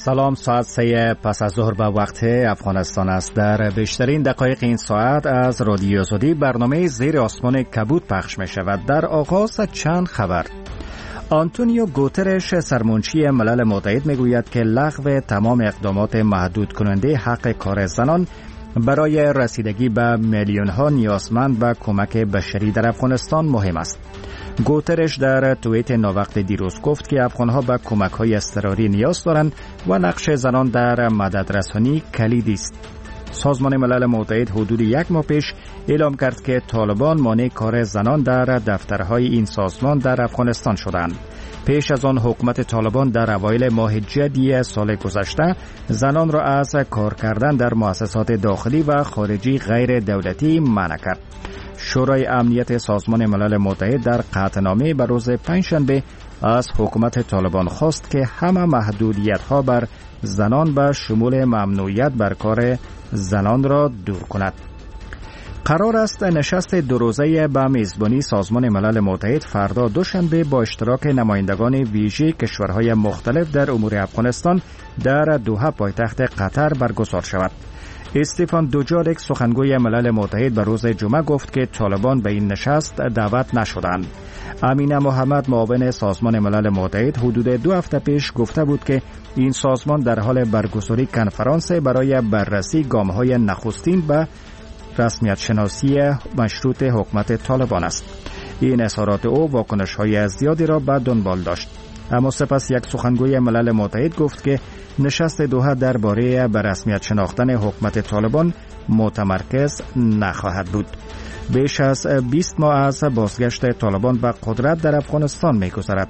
سلام، ساعت 3 پس از ظهر به وقت افغانستان است. در بیشترین دقایق این ساعت از رادیو آزادی برنامه زیر آسمان کبود پخش می شود. در آغاز چند خبر. آنتونیو گوترش سرمنشی ملل متحد می گوید که لغو تمام اقدامات محدود کننده حق کار زنان برای رسیدگی به میلیون ها نیازمند و کمک بشری در افغانستان مهم است. گوترش در توییت ناوقت دیروز گفت که افغانها به کمک‌های اضطراری نیاز دارند و نقش زنان در مددرسانی کلیدی است. سازمان ملل متحد حدود یک ماه پیش اعلام کرد که طالبان مانع کار زنان در دفترهای این سازمان در افغانستان شدند. پیش از آن حکومت طالبان در اوایل ماه جدی سال گذشته زنان را از کار کردن در مؤسسات داخلی و خارجی غیر دولتی منع کرد. شورای امنیت سازمان ملل متحد در قطعنامه به روز پنجشنبه از حکومت طالبان خواست که همه محدودیت‌ها بر زنان به شمول ممنوعیت بر کار زنان را دور کند. قرار است نشست دو روزه به میزبانی سازمان ملل متحد فردا دوشنبه با اشتراک نمایندگان ویژه کشورهای مختلف در امور افغانستان در دوحه پایتخت قطر برگزار شود. استفان دوجارک سخنگوی ملل متحد به روز جمعه گفت که طالبان به این نشست دعوت نشدند. امینه محمد معاون سازمان ملل متحد حدود 2 هفته پیش گفته بود که این سازمان در حال برگزاری کنفرانس برای بررسی گام‌های نخستین به رسمیت شناسی مشروط حکومت طالبان است. این اظهارات او واکنش‌های زیادی را به دنبال داشت. اما سپس یک سخنگوی ملل متحد گفت که نشست دوحه درباره به رسمیت شناختن حکومت طالبان متمرکز نخواهد بود. بیش از 20 ماه از بازگشت طالبان به قدرت در افغانستان می‌گذرد،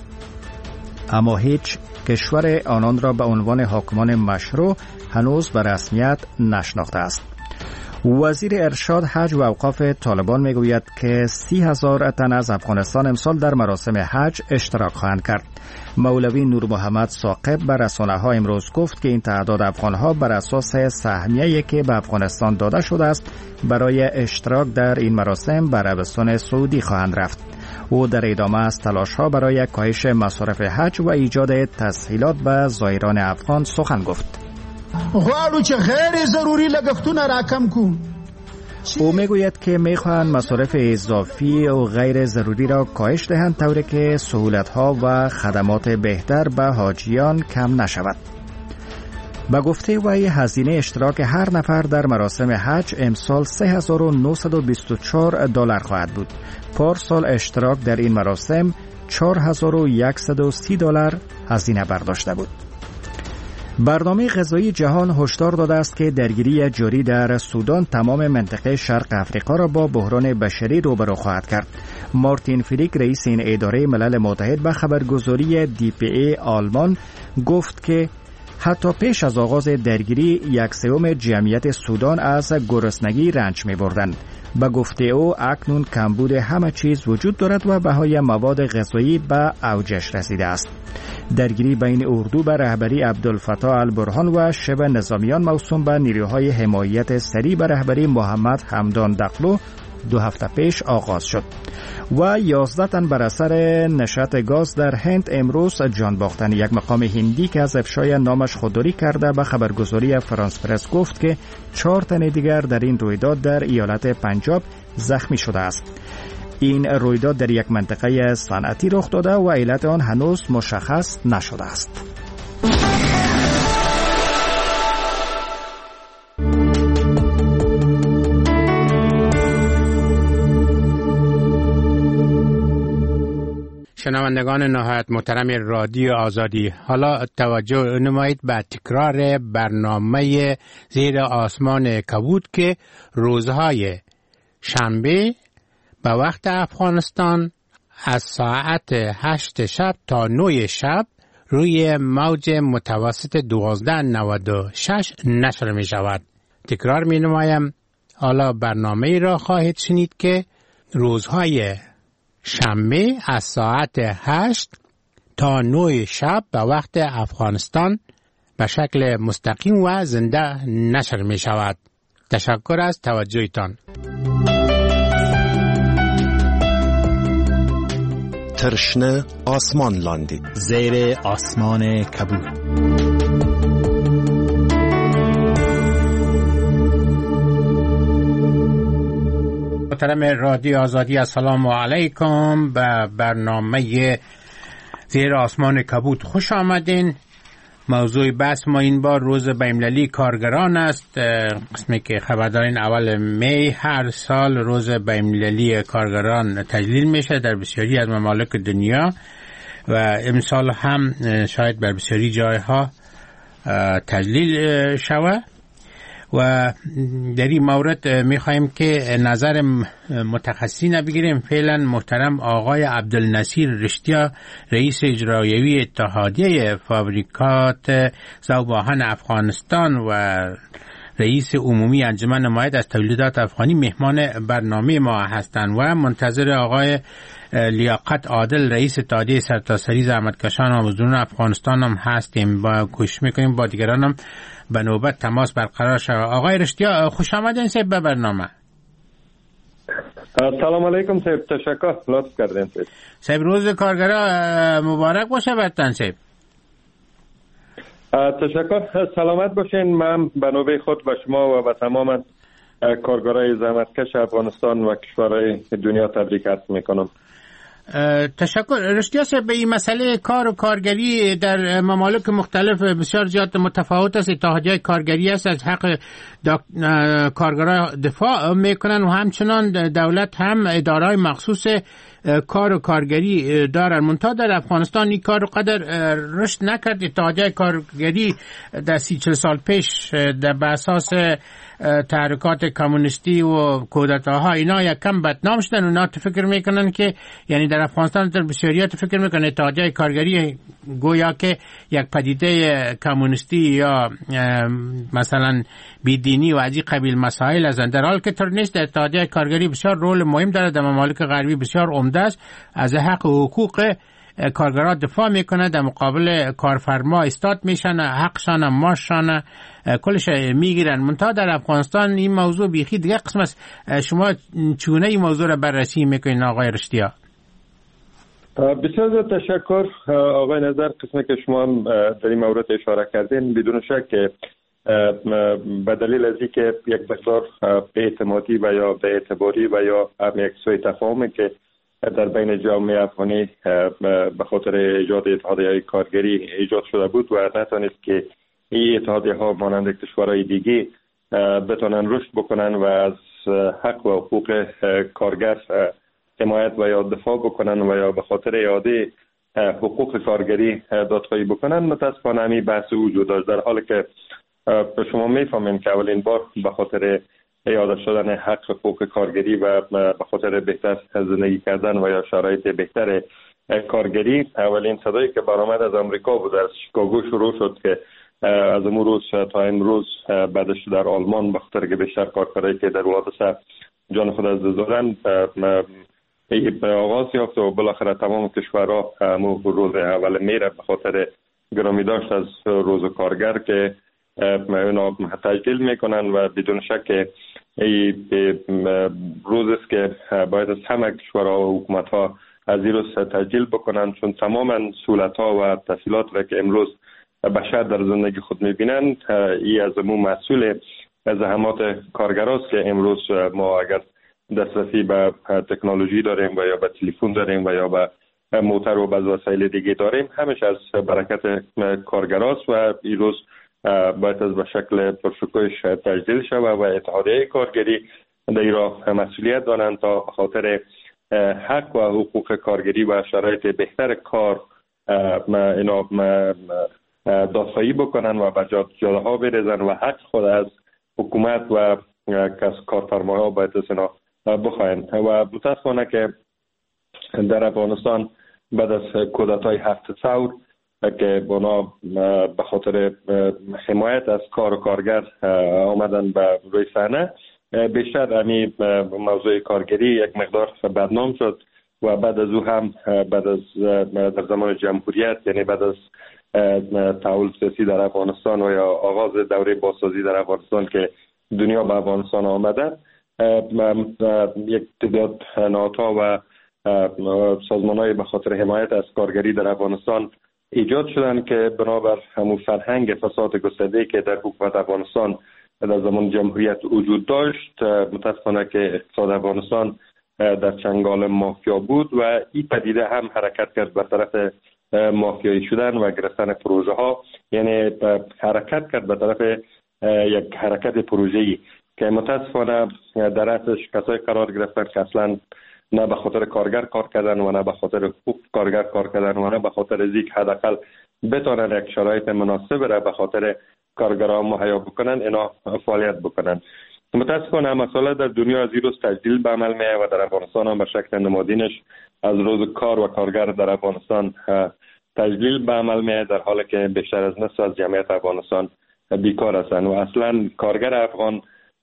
اما هیچ کشور آنان را به عنوان حاکمان مشروع هنوز به رسمیت نشناخته است. وزیر ارشاد، حج و اوقاف طالبان میگوید که 30,000 تن از افغانستان امسال در مراسم حج اشتراک خواهند کرد. مولوی نور محمد ثاقب به رسانه‌ها امروز گفت که این تعداد افغان‌ها بر اساس سهمیه‌ای که به افغانستان داده شده است برای اشتراک در این مراسم به عربستان سعودی خواهند رفت. او در ادامه از تلاش‌ها برای کاهش مصارف حج و ایجاد تسهیلات به زائران افغان سخن گفت. غواړو چې غیر ضروری لګښتونه راکم کو. او میگوید که میخواهند مصارف اضافی و غیر ضروری را کاهش دهند طوری که سهولت‌ها و خدمات بهتر به حاجیان کم نشود. با گفته وی هزینه اشتراک هر نفر در مراسم حج امسال $3,924 خواهد بود. پارسال اشتراک در این مراسم $4,130 هزینه برداشته بود. برنامه غذایی جهان هشدار داده است که درگیری جاری در سودان تمام منطقه شرق افریقا را با بحران بشری روبرو خواهد کرد. مارتین فریک رئیس این اداره ملل متحد به خبرگزاری DPA آلمان گفت که حتی پیش از آغاز درگیری 1/3 جمعیت سودان از گرسنگی رنج می بردند. به گفته او اکنون کمبود همه چیز وجود دارد و بهای مواد غذایی به اوجش رسیده است. درگیری بین اردو به رهبری عبدالفتاح البرهان و شبه نظامیان موسوم به نیروهای حمایت سریع به رهبری محمد حمدان دقلو 2 هفته پیش آغاز شد و 11 تن بر اثر نشت گاز در هند امروز جان باختند. یک مقام هندی که از افشای نامش خودداری کرده به خبرگزاری فرانس پرس گفت که 4 تن دیگر در این رویداد در ایالت پنجاب زخمی شده است. این رویداد در یک منطقه صنعتی رخ داده و علت آن هنوز مشخص نشده است. شنوندگان نهایت محترم رادیو آزادی، حالا توجه نمایید به تکرار برنامه زیر آسمان کبود که روزهای شنبه به وقت افغانستان از ساعت 8 شب تا 9 شب روی موج متوسط 1296 نشر می شود. تکرار می نمایم، حالا برنامه را خواهید شنید که روزهای شنبه از ساعت 8 تا 9 شب به وقت افغانستان به شکل مستقیم و زنده نشر می شود. تشکر از توجهتان. ترشنه آسمان لاندی، زیر آسمان کبود. محترم رادیو آزادی، السلام علیکم. به برنامه زیر آسمان کبود خوش آمدین. موضوع بحث ما این بار روز بین‌المللی کارگران است. قسمی که خبر دارین اول می هر سال روز بین‌المللی کارگران تجلیل میشه در بسیاری از ممالک دنیا و امسال هم شاید بر بسیاری جایها تجلیل شود و در این مورد میخوایم که نظر متخصصین بگیریم. فعلا محترم آقای عبدالنصیر رشتیا، رئیس اجرایی اتحادیه فابریکات ذوب‌آهن افغانستان و رئیس عمومی انجمن مائد از تولیدات افغانی، مهمان برنامه ما هستند و منتظر آقای لیاقت عادل، رئیس اتحادیه سرتاسری زحمتکشان و مزدوران افغانستان هم هستیم. با کوشش میکنیم با دیگران هم به نوبت تماس برقرار شود. آقای رشتیا خوش آمدین صاحب به برنامه. سلام علیکم صاحب، تشکر لطف کردین صاحب. روز کارگران مبارک باشه برتن صاحب. تشکر، سلامت باشین. من به نوبه خود به شما و به تمام کارگرای زحمتکش افغانستان و کشورهای دنیا تبریک عرض میکنم. تشکر. رشتیا صاحب، به این مسئله کار و کارگری در ممالک مختلف بسیار زیاد متفاوت است. اتحادیه کارگری است از حق کارگران دفاع میکنن و همچنان دولت هم اداره‌های مخصوص کار و کارگری دارن. منتها در افغانستان این کار قدر رشد نکرد. اتحادیه کارگری در 30-40 سال پیش به اساس تحرکات کمونیستی و کودتاها اینا یک کم بدنام شدن. اونا فکر میکنن که یعنی در افغانستان در بسیاریت فکر میکنن اتحادیه کارگری گویا که یک پدیده کمونیستی یا مثلا بیدینی و از این قبیل مسائل هستند، در حال که طور نیست. اتحادیه کارگری بسیار رول مهم داره در ممالک غربی، بسیار عمده است، از حق و حقوق کارگران دفاع میکنه، در مقابل کارفرما استاد میشن، حقشان ماششان کلش میگیرن. منتها در افغانستان این موضوع بیخی دیگه قسم است. شما چونه این موضوع را بررسی میکنین آقای رشتیا؟ بسیار زیاد تشکر آقای نظر. قسمی که شما در این مورد اشاره کردین بدون شک به دلیل از اینکه یک مقدار اعتمادی و یا به اعتباری و یا یک سوء تفاهمی که در بین جامعه افغانی به خاطر ایجاد اتحادیه کارگری ایجاد شده بود و نتونست که این اتحادیه ها مانند کشورهای دیگه بتونن رشد بکنن و از حق و حقوق کارگر حمایت و یا دفاع بکنن و یا به خاطر اعاده حقوق کارگری دادخواهی بکنن، متاسفانه همین بحث وجود داشت. در حالی که شما میفهمین که اولین بار به خاطر اعاده شدن حق حقوق کارگری و به خاطر بهتر زندگی کردن و یا شرایط بهتر کارگری، اولین صدایی که برآمد از امریکا بود، از شیکاگو شروع شد که از امروز روز تا امروز بعدش در آلمان به خاطر که بیشتر کارگرایی که در ولایت جان خود از دادن به آغاز یافت و بالاخره تمام کشورها روز اول میره به خاطر گرامی داشت از روز کارگر که اونا تجلیل میکنن و بدون شک روز است که باید از همه کشورها و حکومت ها از این روز تجلیل بکنن، چون تماما سهولت ها و تسهیلات را که امروز بشر در زندگی خود میبینن این از امون مسئول زحمات کارگراست که امروز ما اگر دسترسی به تکنولوژی داریم و یا به تلفن داریم و یا به موتر و بعض وسایل دیگه داریم، همش از برکت کارگراست و این روز باید از به شکل پرشکوهش تجلیل شود و اتحادیه کارگری در این راه مسئولیت دارند تا خاطر حق و حقوق کارگری و شرایط بهتر کار اینا دادخواهی بکنن و به جاده ها بریزن و حق خود از حکومت و کارفرماها باید از اینا بخواین. و متاسفانه که در افغانستان بعد از کودتای 7 ثور که اونا به خاطر حمایت از کار و کارگر آمدن به روی صحنه، بیشتر همین موضوع کارگری یک مقدار بدنام شد و بعد از او هم بعد از در زمان جمهوریت، یعنی بعد از تحول سیاسی در افغانستان و یا آغاز دوره بازسازی در افغانستان که دنیا به افغانستان آمده، یک تعداد نهادها و سازمان‌های به خاطر حمایت از کارگری در افغانستان ایجاد شدن که بنابر همون فرهنگ فساد گسترده که در حکومت افغانستان در زمان جمهوریت وجود داشت. متاسفانه که اقتصاد افغانستان در چنگال مافیا بود و این پدیده هم حرکت کرد به طرف مافیایی شدن و گرفتن پروژه ها، یعنی حرکت کرد به طرف یک حرکت پروژه‌ای که متاسفانه در اصلش کسای قرار گرفتن که اصلا نه به خاطر کارگر کار کردن و نه به خاطر حقوق کارگر کار کردن و نه به خاطر ذیک حداقل بتونن یک شرایط مناسب را به خاطر کارگران مهیا بکنن اینا فعالیت بکنن. متاسفانه مسئله در دنیا از این روز تجدید به عمل میاد و در افغانستان هم به شکل نمادینش از روز کار و کارگر در افغانستان تجدید به عمل میاد، در حالی که بیشتر از نصف از جمعیت افغانستان بیکار هستند و اصلا کارگر افغان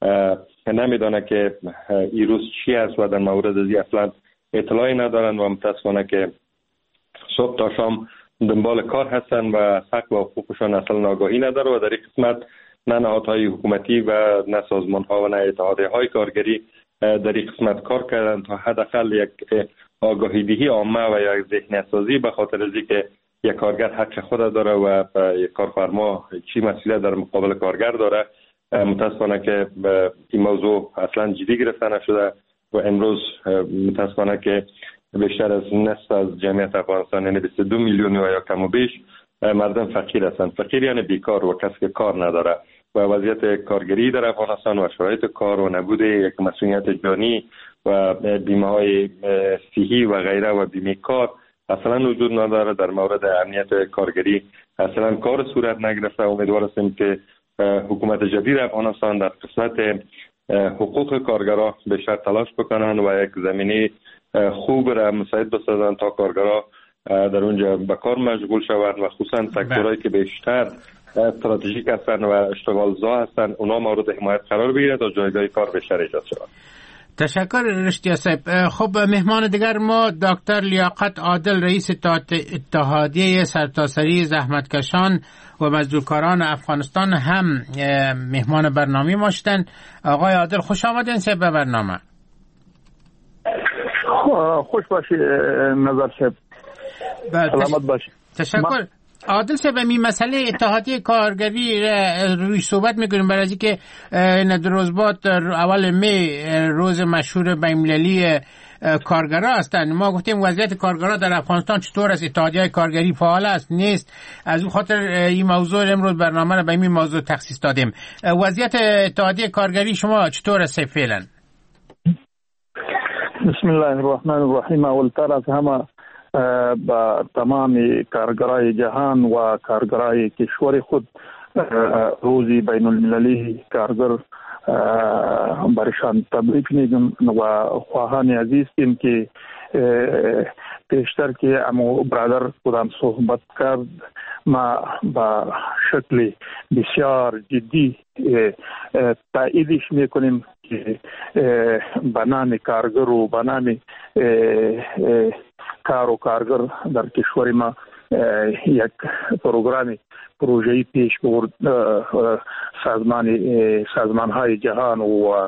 نمیدونه که این روز چی است و در مورد ازی اصلا اطلاعی ندارن و متاسفانه که صبح تا شام دنبال کار هستن و حق و حقوقشان اصلا آگاهی نداره و در این قسمت نه نهادهای حکومتی و نه سازمان ها و نه اتحادیه های کارگری در این قسمت کار کردن تا حداقل یک آگاهی دهی عامه و یک ذهنیت سازی به خاطر از اینکه یک کارگر حق خود داره و یک کارفرما چی مسئولیت در مقابل کارگر داره. متاسفانه که این موضوع اصلا جدی گرفته نشده و امروز متاسفانه که بیشتر از نصف از جمعیت افغانستان یعنی 22 میلیون یا کم و بیش مردم فقیر هستند. فقیر یعنی بیکار و کسی که کار نداره و وضعیت کارگری در افغانستان و شرایط کار و نبود یک مسئولیت جانی و بیمه های صحی و غیره و بیمه کار اصلا وجود نداره. در مورد امنیت کارگری اصلا کار صورت نگرفته. امیدوار هستیم که حکومت جدید افغانستان در قسمت حقوق کارگران بیشتر تلاش بکنن و یک زمینه خوب را مساعد بسازن تا کارگران در اونجا به کار مشغول شوند و خصوصا سکتورهایی که بیشتر استراتژیک هستن و اشتغالزا هستن اونا مورد حمایت قرار بگیرند تا جایگاه کار بیشتر ایجاد شود. تشکر رشدی صاحب. خب مهمان دیگر ما دکتر لیاقت عادل رئیس اتحادیه سرتاسری زحمتکشان و مزدورکاران افغانستان هم مهمان برنامه ما شدن. آقای عادل خوش آمدین صاحب به برنامه. خوش باشی نظر صاحب. سلامت باشی. تشکر. عادل صاحب این مسئله اتحادیه کارگری روی صحبت میکنیم برای اینکه ندروزبات اول می روز مشهور بین‌المللی کارگرها هستند. ما گفتیم وضعیت کارگرها در افغانستان چطور است، اتحادیه کارگری فعال است نیست، از اون خاطر این موضوع امروز برنامه را به این موضوع تخصیص دادیم. وضعیت اتحادیه کارگری شما چطور است فعلا؟ بسم الله الرحمن الرحیم. اولتر از همه با تمام کارگرای جهان و کارگرای کشور خود روزی بین المللی کارگر برشان تبریک میگم و خواهان عزیز این که پیشتر که امو برادر خودم صحبت کرد ما با شکل بسیار جدی تاییدش میکنیم که بنام کارگر و بنام کار و کارگر در کشور ما یک پروژه‌ای پیش برد سازمان های جهان و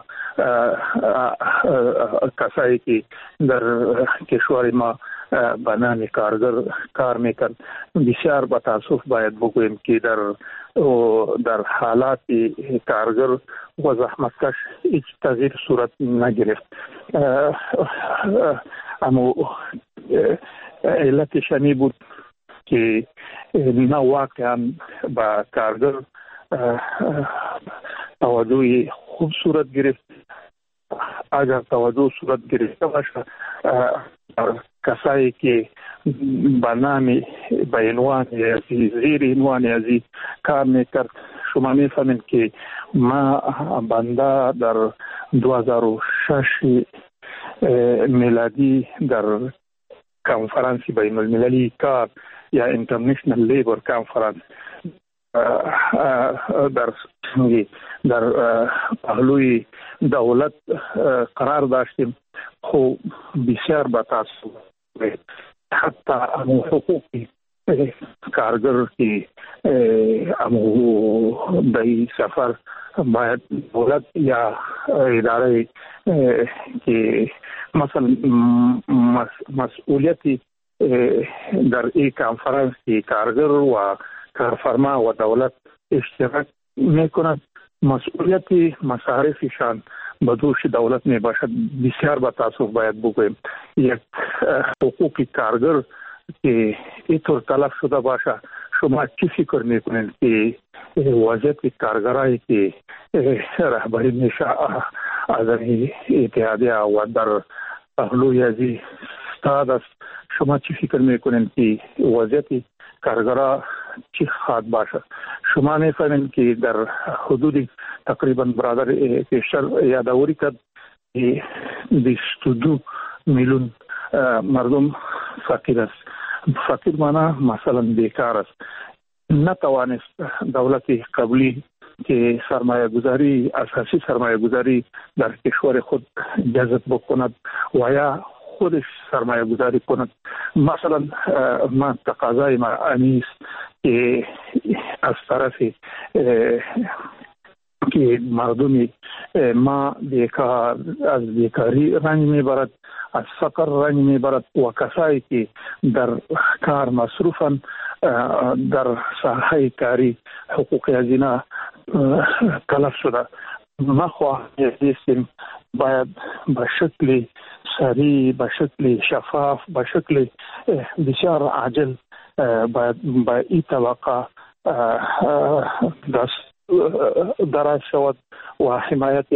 کسایی که در کشور ما به نام کارگر کار میکرد. بسیار با تاسف باید بگوییم که در حالات کارگر و زحمتکش هیچ تغییر صورت نگرفت. اما علتش همی بود که نه واقعا با کارگر توجه خوب صورت گرفت. اگر توجه صورت گرفته باشه کسایی که به نام به عنوان یا زیر عنوان ازی کار میکرد، شما میفهمید که ما بنده در 2006 میلادی در کنفرانس بین المللی کار یا اینترنشنال لیبر کنفرانس در پهلوی دولت قرار داشتیم. خب بسیار با تاسف حتی امو حقوقی کارگر که امو دای سفر باید دولت یا اداره که مثلا مسئولیتی در این کنفرانس که کارگر و کارفرما و دولت اشتراک میکنند مسئولیت مصارفشان به دوش دولت می باشد. بسیار با تاسف باید بگویم یک حقوق کارگر که اینطور تلف شده باشه، شما چی فکر میکنید که وضعیت کارگرایی که رهبری میشه از اتحادیه و در پهلوی ازی استاد است، شما چی فکر میکنید که وضعیت کارگرها چی خواهد باشه؟ شما میفهمید که در حدود تقریبا برادر پیشتر یادآوری کرد که 22 میلیون مردم فقیر است. فقیر معنی مثلا بیکار است. نتوانست دولت قبلی که سرمایه گذاری، اساسی سرمایه گذاری در کشور خود جذب بکند و یا خودش سرمایه گذاری کند. مثلا ما تقاضای ما انیست که از طرف که مردم ما بیکار از بیکاری رنج میبرد، از فقر رنج میبرد و کسایی که در کار مصروفن در ساحه کاری حقوق از اینا تلف شده. ما خواهیم باید به شکل سریع، به شکل شفاف، به شکل بسیار عاجل باید با این طبقه دست دراز شود و حمایت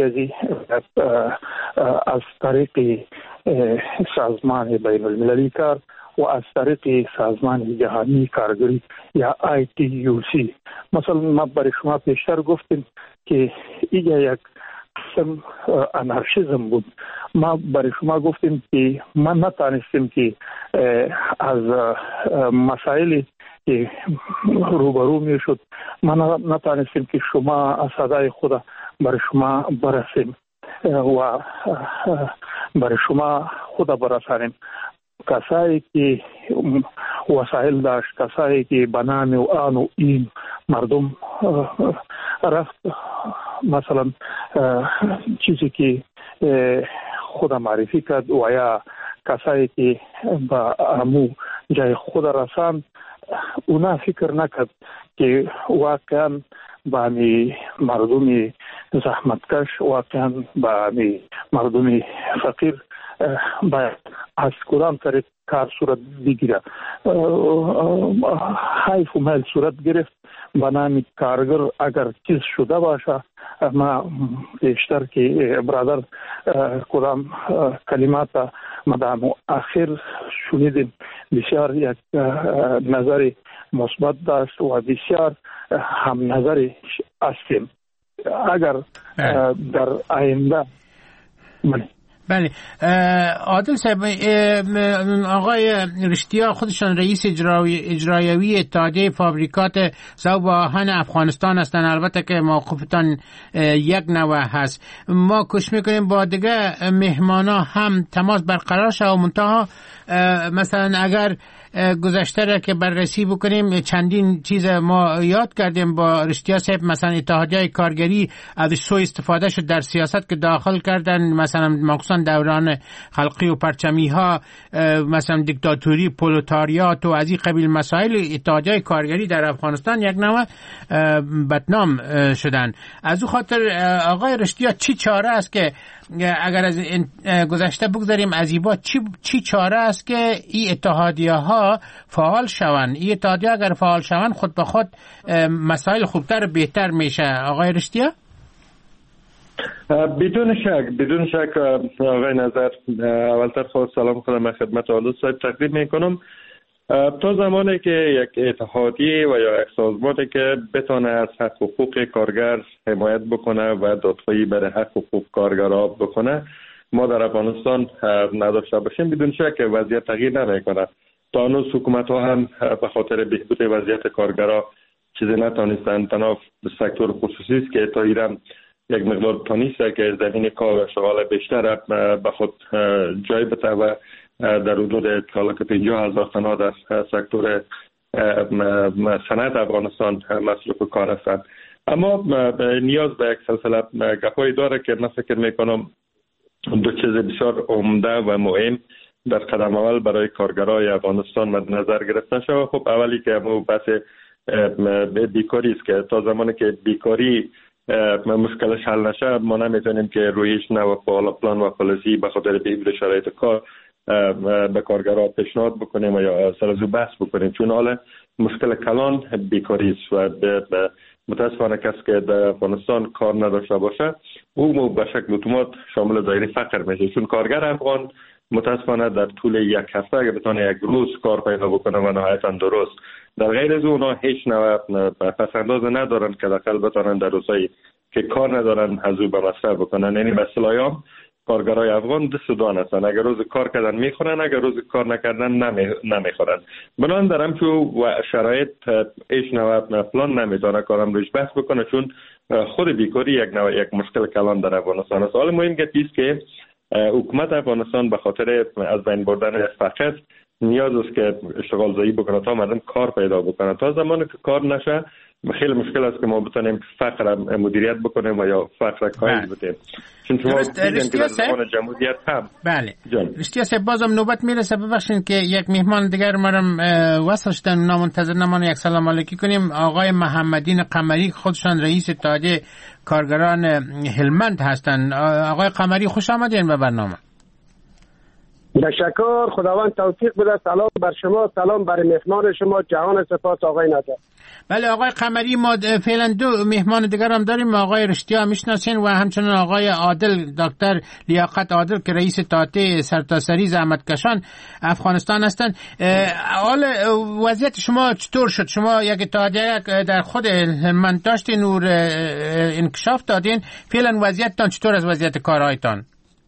از طریق سازمان بین المللی کار و از طریق سازمان جهانی کارگری یا ITUC. مثلا ما برای شما پیشتر گفتیم که اینجا یک قسم انارشیزم بود. ما برای شما گفتیم که ما نتانستیم که از مسائلی که روبرو می شد ما نتانستیم که شما از صدای خود برای شما برسیم و برای شما خود برسانیم. کسایی که وسایل داشت، کسایی که بنام و آن و این مردم رفت، مثلا چیزی که خود معرفی کرد و یا کسایی که با امو جای خود رساند، اونا فکر نکرد که واقعا با مردم زحمتکش، واقعا با مردم فقیر باید از کدام طریق کار صورت بگیره. حیف و میل صورت گرفت به نام کارگر. اگر چیز شده باشه، ما بیشتر که برادر کدام کلمات مدام آخر شنیدیم، بسیار یک نظر مثبت داشت و بسیار هم نظری هستیم. اگر در آینده بله، عادل صاحب، آقای رشتیا خودشان رئیس اجرایوی اتحادیه فابریکات ذوب آهن افغانستان هستند. البته که موقفتان یک نوع هست. ما کوشش میکنیم با دیگه مهمانا هم تماس برقرار شود. منتها مثلا اگر گذشته را که بررسی بکنیم، چندین چیز ما یاد کردیم با رشتیا صاحب. مثلا اتحادیه کارگری از سوء استفاده شد در سیاست که داخل کردن، مثلا مخصوصا دوران خلقی و پرچمی ها، مثلا دیکتاتوری، پرولتاریات و از این قبیل مسائل. اتحادیه کارگری در افغانستان یک نوع بدنام شدن. از او خاطر آقای رشتیا چی چاره است که اگر از گذشته بگذاریم از ایبا، چی چاره است که این اتحادیه ها فعال شوند؟ این اتحادیه اگر فعال شوند خود به خود مسائل خوبتر و بهتر میشه. آقای رشتیا؟ بدون شک آقای نظر، اولتر خواست سلام خودم خدمت عادل صاحب تقدیم میکنم. تا زمانی که یک اتحادیه و یا یک سازمانی که بتونه از حق حقوق کارگر حمایت بکنه و دادخواهی برای حق حقوق کارگرها بکنه، ما در افغانستان نداشته باشیم، بدون شک وضعیت تغییر نمیکنه. تا هنوز حکومت ها هم به خاطر بهبود وضعیت کارگرها چیزی نتونستن. تنها سکتور خصوصی است که تا ایران یک مقدار تونسته که زمین کار و شغال بیشتر به خود جای بده و در حدود 50,000 تنها در سکتور صنعت افغانستان مصروف کار هستند. اما نیاز به یک سلسله گپایی داره که من فکر میکنم دو چیز بسیار عمده و مهم در قدم اول برای کارگرای افغانستان مد نظر گرفته شود. خب اولی که بحث بیکاری است که تا زمانی که بیکاری مشکلش حل نشه ما نمیتونیم که رویش نه و پلان و پالیسی به خاطر بهبود شرایط کار به کارگرها پیشنهاد بکنیم و یا سرزو بحث بکنیم، چون حالا مشکل کلان بیکاری است و متاسفانه کسی که در افغانستان کار نداشته باشه او به شکل اتومات شامل دایره فقر میشه، چون کارگر افغان متاسفانه در طول یک هفته اگه بتونه یک روز کار پیدا بکنه و نهایتا درست، در غیر از اونا هیچ نوع پسنداز ندارن که داخل بتونن در روزایی که کار ندارن از او به مصرف بکنن. یعنی به اصطلاح کارگرای افغان دست دان هستن، اگر روز کار کردن میخورن، اگر روز کار نکردن نمیخورن. بنابراین در همچو شرایط هیچ نوع پلان نمیتونه کارم روش بحث بکنه، چون خود بیکاری یک مشکل کلان در افغانستان است. حالا مهم است که حکومت افغانستان به خاطر از بین بردن فقر نیاز است که اشتغال زایی بکنه تا مردم کار پیدا بکنه. تا زمانی که کار نشه خیلی مشکل است که ما بتونیم فقر مدیریت بکنیم و یا فقر کاهش بدیم. چون شما دیدین که در زمان جمهوریت هم بله رشتیا صاحب بازم نوبت میرسه، ببخشید که یک مهمان دیگر مرم وصل شدن، نامنتظر نمانه یک سلام علیکی کنیم. آقای محمدین قمری خودشان رئیس اتحادیه کارگران هلمند هستند. آقای قمری خوش آمدین به برنامه. تشکر، خداوند توفیق بده. سلام بر شما، سلام بر مهمان شما، جهان سپاس آقای نجات. بله آقای قمری، ما فعلا دو مهمان دیگر هم داریم، آقای رشتیا میشناسین و همچنین آقای عادل، دکتر لیاقت عادل که رئیس اتحادیه سرتاسری زحمتکشان افغانستان هستند. حال وضعیت شما چطور شد؟ شما یک اتحادیه در خود هلمند داشتین و انکشاف دادین، فعلا وضعیتتان چطور از وضعیت کارهایتان؟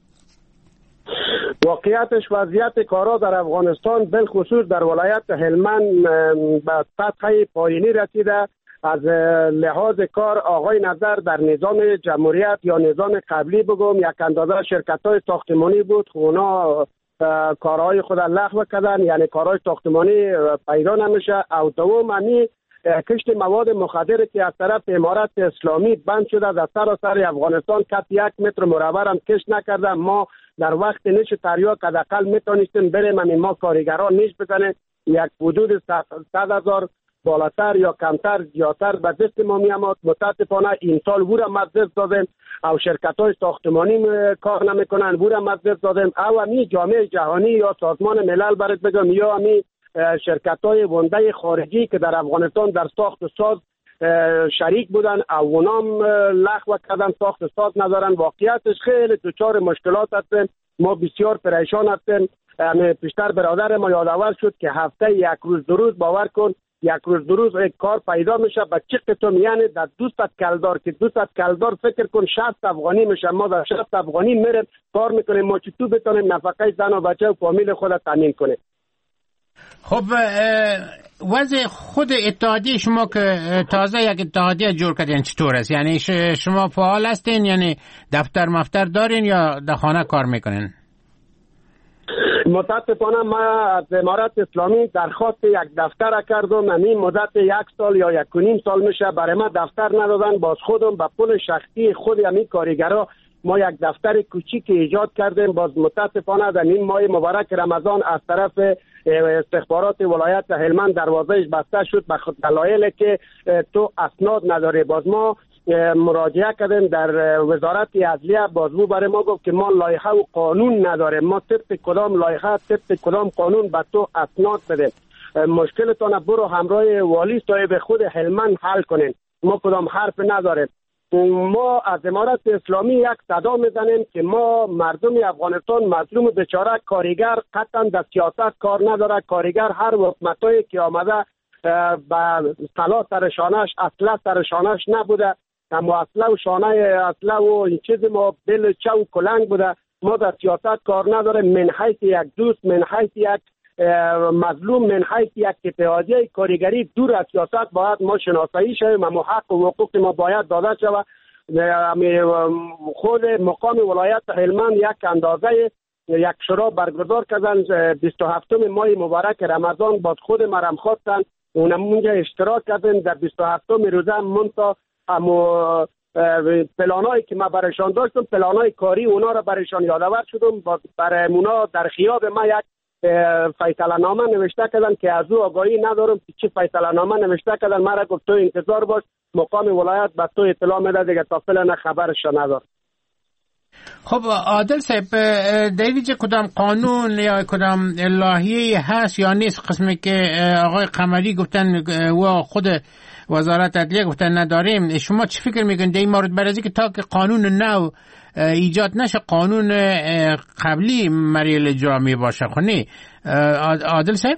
واقعیتش وضعیت کارا در افغانستان بالخصوص در ولایت هلمند به سطح پایینی رسیده. از لحاظ کار آقای نظر در نظام جمهوریت یا نظام قبلی بگم یک اندازه شرکت‌های ساختمانی بود، اونا کارهای خود لغو کردن، یعنی کارهای ساختمانی پیدا نمیشه. او دوم همی کشت مواد مخدر که از طرف امارت اسلامی بند شده در سراسر افغانستان، کت 1 متر مربع هم کشت نکرده. ما در وقت نیش تریاک حداقل میتونستیم بریم همین ما کارگران نیش بزنه، یک حدود 100,000 بالاتر یا کمتر زیادتر به دست ما میامد. متاسفانه این سال ورا مزد دادیم او شرکت های ساختمانی کار نمیکنن، ورا مزد دادیم او همی جامعه جهانی یا سازمان ملل برات بگم یا همی شرکت های ونده خارجی که در افغانستان در ساخت و ساز شریک بودن او اونام لغو کردن، ساخت و ساز ندارن. واقعیتش خیلی دچار مشکلات هستیم، ما بسیار پریشان هستیم. پیشتر برادر ما یادآور شد که هفته یک روز دو روز باور کن یک روز دو روز یک کار پیدا میشه به چه قسم، یعنی در 200 کلدار که 200 کلدار فکر کن 60 افغانی میشه، ما در 60 افغانی میریم کار میکنیم. ما چطور بتونیم نفقه زن و بچه و فامیل خود تامین کنیم؟ خب وضع خود اتحادیه شما که تازه یک اتحادیه جور کردین چطور است؟ یعنی شما فعال هستین، یعنی دفتر مفتر دارین یا در خانه کار میکنین؟ متاسفانه ما از امارت اسلامی درخواست یک دفتر کردم، همین مدت 1 سال یا 1.5 سال میشه برای ما دفتر ندادن. باز خودم به پول شخصی خود همین کارگرا ما یک دفتر کوچیک ایجاد کردیم. باز متاسفانه در این ماه مبارک رمضان از طرف استخبارات ولایت هلمند دروازهش بسته شد به دلایلی که تو اسناد نداره. باز ما مراجعه کردیم در وزارت عدلیه، بازو برای ما گفت که ما لایحه و قانون نداریم، ما طبق کدام لایحه طبق کدام قانون به تو اسناد بدیم، مشکلتون برو همراه والی صاحب خود هلمند حل کنین، ما کدام حرف نداریم. ما از امارت اسلامی یک صدا میزنیم که ما مردم افغانستان مظلوم بیچاره کارگر قطعا در سیاست کار نداره. کارگر هر حکومتایی که آمده با سلا سرشانش اصلا سرشانش نبوده، اما اصلا و شانه اصلا و این چیز ما بل چه و کلنگ بوده. ما در سیاست کار نداره. من حیث یک دوست، من حیث یک مظلوم، من حیث یک اتحادیه کارگری دور از سیاست باید ما شناسایی شویم و حق و حقوق ما باید داده شود. خود مقام ولایت هلمند یک اندازه یک شورا برگزار کردن 27 ماه مبارک رمضان، باز خود مرم خواستن اونم اونجا اشتراک کردن در 27 روزه منتا اما پلانایی که ما برایشان داشتم، پلانای کاری اونا را برایشان یادآور شدم. برای اونا در خیاب ما یک فیصله نامه نوشته کردن که از او آگاهی ندارم که چه فیصله نامه نوشته کردن. مرا گفت تو انتظار باش، مقام ولایت به تو اطلاع میده دیگه، تا فعلا خبرش ندار. خب عادل صاحب، دیدی کدام قانون یا کدام لایحه هست یا نیست قسمی که آقای قمری گفتن و خود وزارت عدلیه گفتن نداریم؟ شما چی فکر میکنید در این مورد؟ برای که تا که قانون نو ایجاد نشه قانون قبلی مریل اجرا می باشه. خونی عادل صاحب؟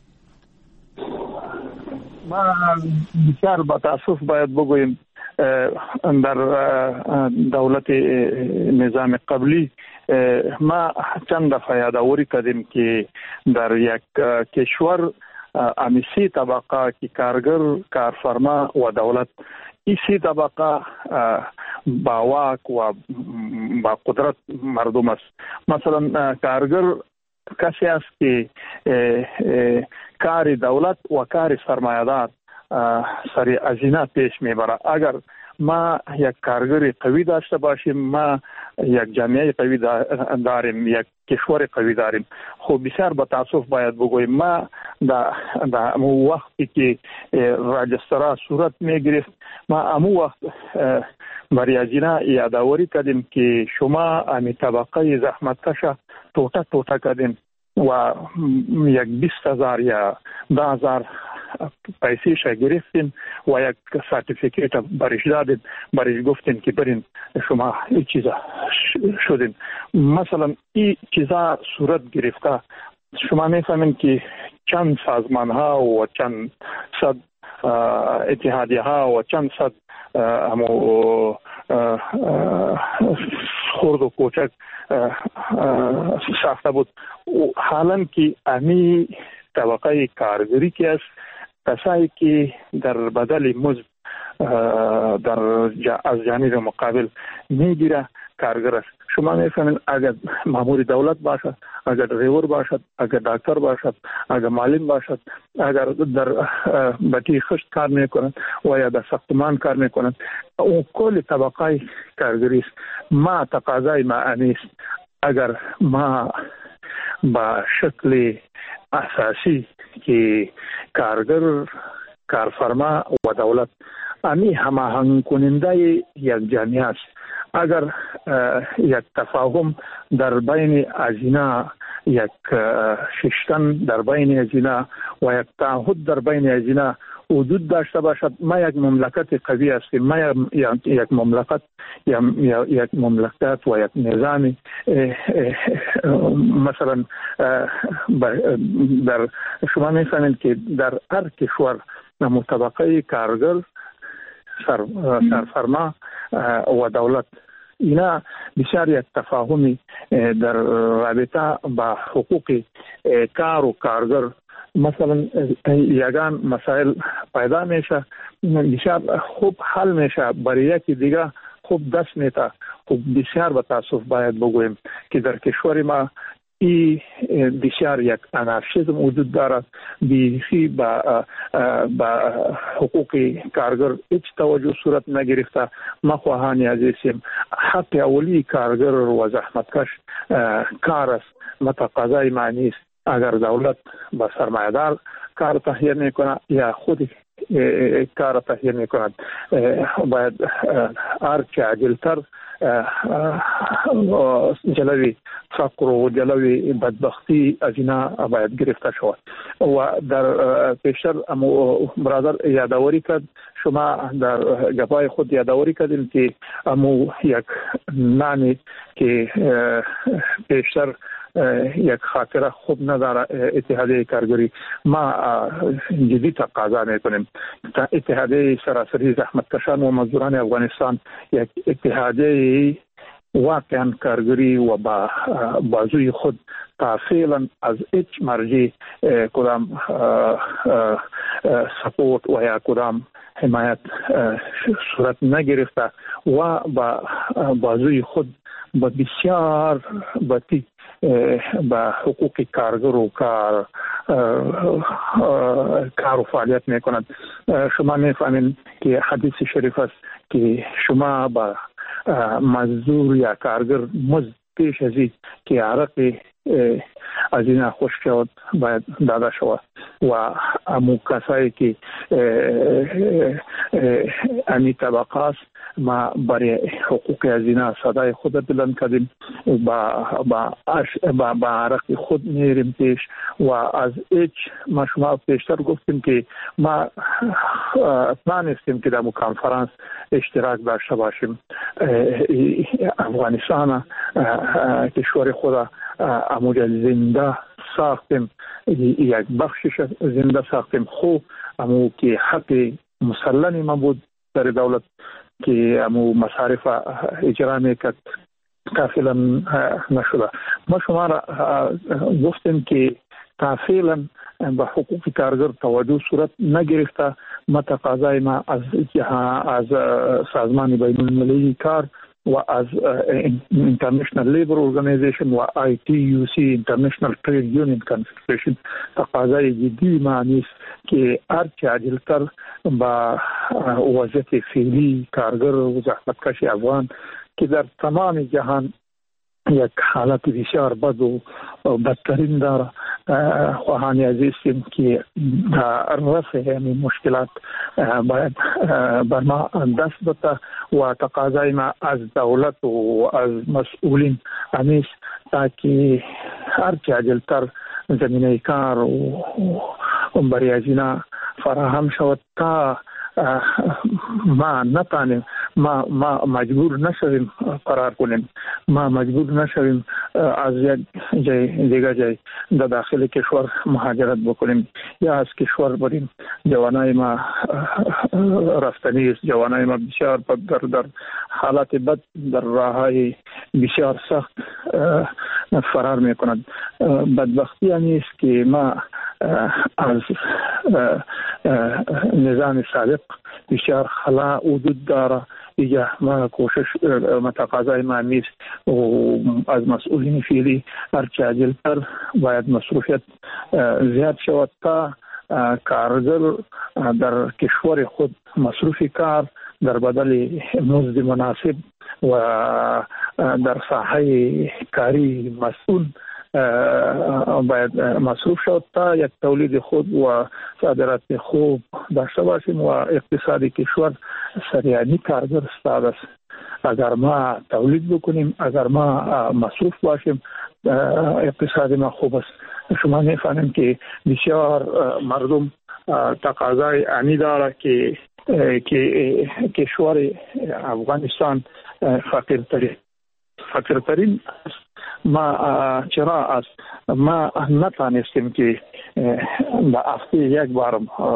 ما بسیار با تاسف باید بگوییم در دولت نظام قبلی ما چند دفعه یادآوری کردیم که در یک کشور امی سه طبقه که کارگر، کارفرما و دولت، این سه طبقه با واک و با قدرت مردم است. مثلا کارگر کسی است که کار دولت و کار سرمایه‌دار سری ازینه پیش میبره. اگر ما یک کارگر قوی داشته باشیم، ما یک جامعه قوی داریم، یک کشور قوی داریم. خب بسیار با تاسف باید بگویم ما در وقتی که راجسترا صورت میگرفت، ما امو وقت برای ازینه یادآوری کردیم که شما امی طبقه زحمتکش توته کردیم و یک 20,000 یا 10,000 پیسیش گرفتین و یک سرتیفیکیت برش دادین، برش گفتین که برین شما این چیزا شدین. مثلا این چیزا صورت گرفته، شما میفهمین که چند سازمان ها و چند صد اتحادیه ها و چند صد خرد و کوچک ساخته بود. حالا که امی طبقه کارگری که است، کسایی که در بدل مزد از جانب مقابل میگیره کارگر است. شما میفهمین اگر مامور دولت باشد، اگر ریور باشد، اگر دکتر باشد، اگر معلم باشد، اگر در بطی خشت کار میکنند و یا در ساختمان کار میکنند، اون کل طبقه کارگری است. ما تقاضای ما انیست اگر ما با شکل اساسی که کارگر، کارفرما و دولت امی هماهنگ کننده یک جامعه است. اگر یک تفاهم در بین ازینا، یک ششتن در بین ازینا و یک تعهد در بین ازینا وجود داشته باشد، ما یک مملکت قوی هستیم. ما یک مملکت و یک نظام مثلا در شما میفهمید که در هر کشور طبقه کارگر، سرفرما و دولت اینا بسیار یک تفاهمی در رابطه با حقوق کار و کارگر مثلا یگان مسائل پیدا میشه، بسیار خوب حل میشه، برای یکی دیگه خوب دست میته. خوب بسیار با تاسف باید بگویم که در کشور ما ای بسیار یک انارشیزم وجود دارد. بیخی با حقوق کارگر هیچ توجه صورت نگرفته. ما خواهان عزیزیم حق اولی کارگر و زحمتکش کار است. ما تقاضای معنی است اگر دولت با سرمایه‌دار کار تهیه میکنه یا خود کار تهیه میکند، باید هرچه عاجلتر جلوی فقر و جلوی بدبختی از اینا باید گرفته شود. و در پیشتر برادر یادآوری کرد، شما در گپای خود یادآوری کردین که یک نانی که پیشتر یک خاطره خوب نداره اتحادیه کارگری، ما جدی تقاضا میکنیم اتحادیه سراسری زحمتکشان و مزدوران افغانستان یک اتحادیه واقعا کارگری و با بازوی خود تا فعلا از هیچ مرجع کدام سپورت و یا کدام حمایت صورت نگرفته و با بازوی خود با بسیار باتی با حقوق کارگر و کار و فعالیت میکنند. شما میفهمین که حدیث شریف است که شما با مزدور یا کارگر مزد پیش ازی که عرق از این خوش شود باید داده شود و امو کسایی که امی طبقه است ما برای حقوق از اینا صدای خود بلند کردیم با عرق خود میریم پیش و از ما شما پیشتر گفتیم که ما نانستیم که در کنفرانس اشتراک داشته باشیم. افغانستان کشور خود اموجه زنده ساختیم، یک بخشش زنده ساختیم. خوب امو که حق مسلمی ما بود در دولت که امو مصارف اجرا میکرد کافلا نشده. ما شما را گفتیم که کافلا به حقوق کارگر توجه صورت نگرفته. ما تقاضای ما از سازمان بین المللی کار و از International Labour Organization و ITUC International Trade Union Confederation تقاضای جدی ما نیست که هرچه عاجلتر با وضعیت فعلی کارگر و زحمتکش افغان که در تمام جهان یک حالت بسیار بد و بدترین داره، خواهانی عزیزیم که رفع همین مشکلات باید بر ما دست بده و تقاضای ما از دولت و از مسئولین همیست تاکه هرچه عجلتر زمینه کار و برای از اینا فراهم شود تا ما نتانیم، ما مجبور نشویم قرار کنیم، ما مجبور نشویم از یک جای دیگه جای در داخل کشور مهاجرت بکنیم یا از کشور بریم. جوانای ما رفتنی است، جوانای ما بسیار در حالات بد در راههای بسیار سخت فرار میکنند. بدبختی نیست که ما از نظام سابق بسیار خلا وجود داره. دیگه ما کوشش تقاضای ما نیست و از مسئولین فعلی هرچه عاجلتر باید مصروفیت زیاد شود تا کارگر در کشور خود مصروف کار در بدل مزد مناسب و در ساحه کاری مسئول باید مصروف شد تا یک تولید خود و صادرات خوب داشته باشیم و اقتصادی کشور سریعی کارگر استاد است. اگر ما تولید بکنیم، اگر ما مصروف باشیم، اقتصاد ما خوب است. شما میفهمیم که بسیار مردم تقاضای انی داره که کشور افغانستان فقیرترین ما چرا است ما نتانستیم که به هفته یک بار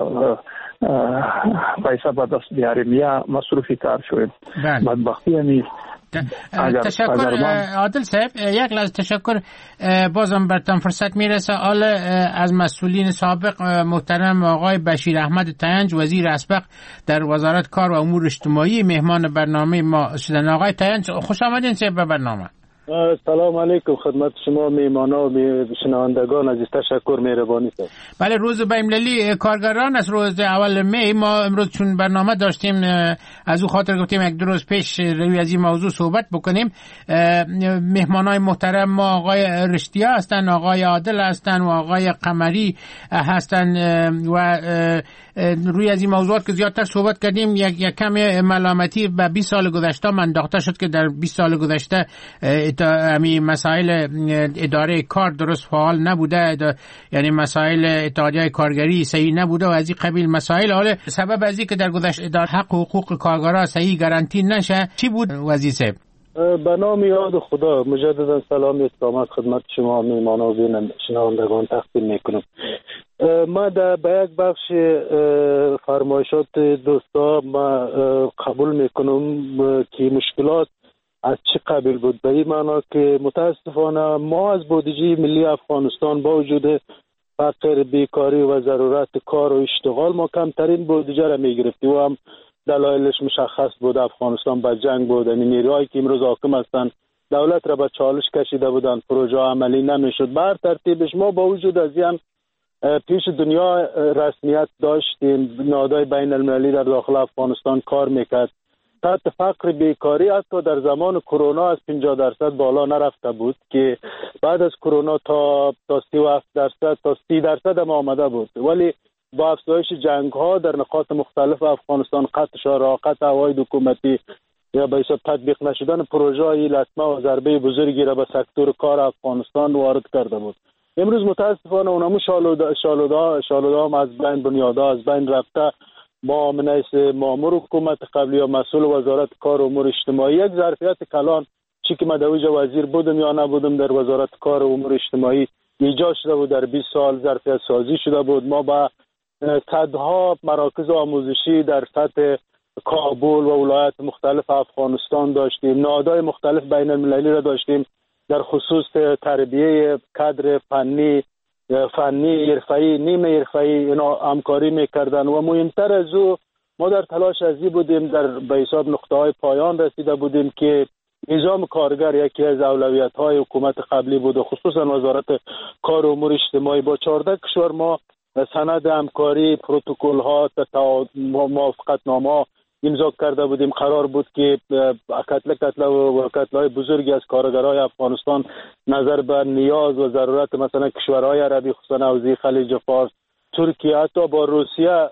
پیسه به دست بیاریم یا مصروفی کار شویم. بدبختی نیست. تشکر عادل صاحب، یک لحظه تشکر. بازم برتان فرصت میرسه. حال از مسئولین سابق محترم آقای بشیر احمد تینج وزیر اسبق در وزارت کار و امور اجتماعی مهمان برنامه ما شدن. آقای تینج خوش آمدین به برنامه. سلام علیکم خدمت شما میهمانان و شنوندگان عزیز. تشکر مهربانی است. بله، روز بین‌المللی کارگران از روز اول می ما امروز چون برنامه داشتیم از او خاطر گفتیم یک دو روز پیش روی از این موضوع صحبت بکنیم. مهمانای محترم ما آقای رشتیا هستن، آقای عادل هستن و آقای قمری هستن و روی از این موضوعات که زیادتر صحبت کردیم. یک کم ملامتی به 20 سال گذشته انداخته شد که در 20 سال گذشته همین مسائل اداره کار درست فعال نبوده، یعنی مسائل اتحادیه کارگری صحیح نبوده و از این قبیل مسائل. حالا سبب از این که در گذشته اداره حق و حقوق کارگرها صحیح گارانتی نشه چی بود وزیر صاحب؟ به نام یاد خدا مجددا سلام استقامت خدمت شما میهمانان و شنوندگان تقدیم میکنم. ما به یک بخش فرمایشات دوستا ما قبول میکنم که مشکلات از چه قبیل بود، به این معنا که متاسفانه ما از بودجه ملی افغانستان با وجود فقر، بیکاری و ضرورت کار و اشتغال ما کمترین بودجه را میگرفتیم و هم دلایلش مشخص بود. افغانستان به جنگ بود، یعنی نیروهایی که امروز حاکم هستند دولت را به چالش کشیده بودند، پروژه عملی نمیشد. بر ترتیبش ما با وجود از این پیش دنیا رسمیت داشتیم، نهادهای بین المللی در داخل افغانستان کار میکرد، سطح فقر بیکاری حتی در زمان کرونا از 50% بالا نرفته بود که بعد از کرونا تا 37% تا 30% هم آمده بود، ولی با افزایش جنگ ها در نقاط مختلف افغانستان، قطع شارع، قطع عواید حکومتی یا به حساب تطبیق نشدن پروژه های لطمه و ضربه بزرگی را به سکتور کار افغانستان وارد کرده بود. امروز متاسفانه اونمو شالوده هم از بین، بنیادها از بین رفته. ما من حیث مامور حکومت قبلی یا مسئول وزارت کار و امور اجتماعی یک ظرفیت کلان چی که مدویج وزیر بودم یا نبودم در وزارت کار و امور اجتماعی ایجاد شده بود، در 20 سال ظرفیت سازی شده بود. ما با صدها مراکز آموزشی در سطح کابل و ولایات مختلف افغانستان داشتیم، نهادهای مختلف بین المللی را داشتیم در خصوص تربیه کادر فنی، حرفه‌ای، نیمه حرفه‌ای اینا همکاری میکردن و مهمتر از او ما در تلاش ازی بودیم در به حساب نقطه‌های پایان رسیده بودیم که نظام کارگر یکی از اولویت‌های حکومت قبلی بود و خصوصا وزارت کار و امور اجتماعی با 14 کشور ما سند همکاری، پروتکل‌ها، موافقتنامه امضا کرده بودیم. قرار بود که کتله‌های بزرگی از کارگرای افغانستان نظر به نیاز و ضرورت مثلا کشورهای عربی خصوصا حوزه خلیج فارس، ترکیه، حتی با روسیه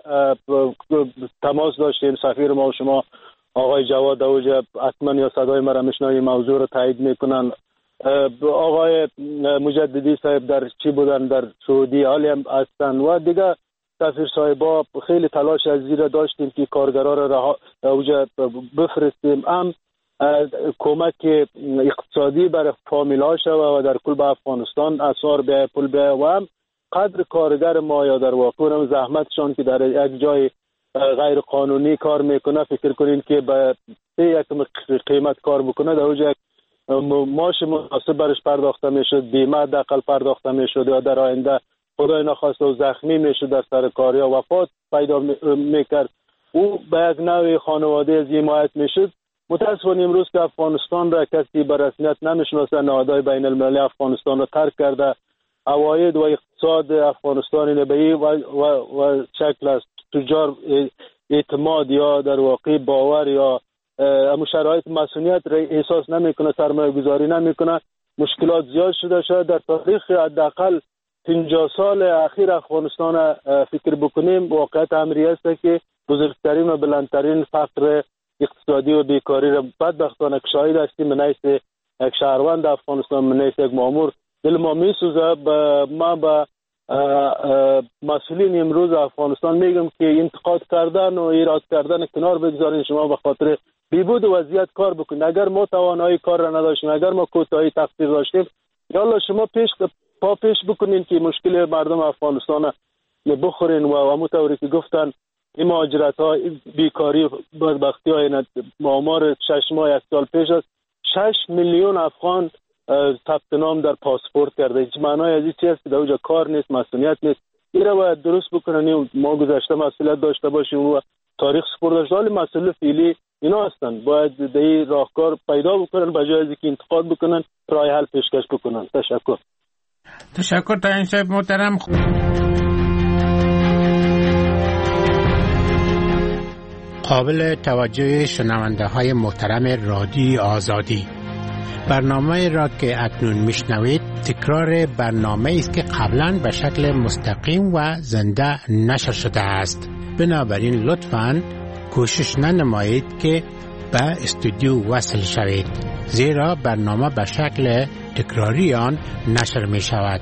تماس داشتیم. سفیر ما و شما آقای جواد اوجه حتما یا صدای مرا میشنوید موضوع رو تایید میکنن. آقای مجددی صاحب در چی بودن، در سعودی حالی هم هستن و دیگه سفیر صاحبا خیلی تلاش از زیر داشتیم که کارگرها را اوجه بفرستیم. هم کمک اقتصادی برای فامیل‌ها شود و در کل به افغانستان اثار به پول به و هم قدر کارگر ما یا در واقع هم زحمتشان که در یک جای غیر قانونی کار میکنه، فکر کنین که به یک قیمت کار بکنه در اوجه ماش مناسب برش پرداخته میشد، بیمه حداقل پرداخته میشد یا در آینده خدای نخواسته و زخمی میشد در سر کار یا وفات پیدا میکرد او به یک نوع خانواده از حمایت میشد. متاسفانه امروز که افغانستان را کسی به رسمیت نمیشناسه، نهادهای بین المللی افغانستان را ترک کرده، عواید و اقتصاد افغانستان نبی و شکل از تجار اعتماد یا در واقع باور یا شرایط مسئولیت را احساس نمیکنه، سرمایه گذاری نمیکنه، مشکلات زیاد شده. در تاریخ حداقل 50 سال اخیر افغانستان فکر بکنیم واقعیت امری است که بزرگترین و بلندترین فقر اقتصادی و بیکاری را بدبختانه شاهد هستیم. من حیث یک شهروند افغانستان، من حیث یک مامور دل ما میسوزه. ما به مسئولین امروز افغانستان میگم که انتقاد کردن و ایراد کردن کنار بگذارین، شما به خاطر بیبود وضعیت کار بکنید. اگر ما توانایی کار را نداشتیم، اگر ما کوتاهی تقصیر داشتیم، یالا شما پیش بکنین که مشکل مردم افغانستان بخورین و همونطوری که گفتن این مهاجرت ها، بیکاری، بدبختی های آمار 6 ماه 1 سال پیش است 6 میلیون افغان ثبت نام در پاسپورت کرده. هیچ معنای از این چیز که در اونجا کار نیست، مسئولیت نیست. این را باید درست بکنن. ما گذشته مسئولیت داشته باشیم و تاریخ سپرده شده، ولی مسئول فعلی اینا هستن. باید در این راهکار پیدا بکنن به جای از اینکه انتقاد بکنن، راه حل پیشکش بکنن. تشکر تا این صاحب محترم. قابل توجه شنونده های محترم رادیو آزادی، برنامه را که اکنون میشنوید تکرار برنامه است که قبلا به شکل مستقیم و زنده نشر شده است. بنابراین لطفاً کوشش ننمایید که به استودیو وصل شوید، زیرا برنامه به شکل تکراری آن نشر می شود.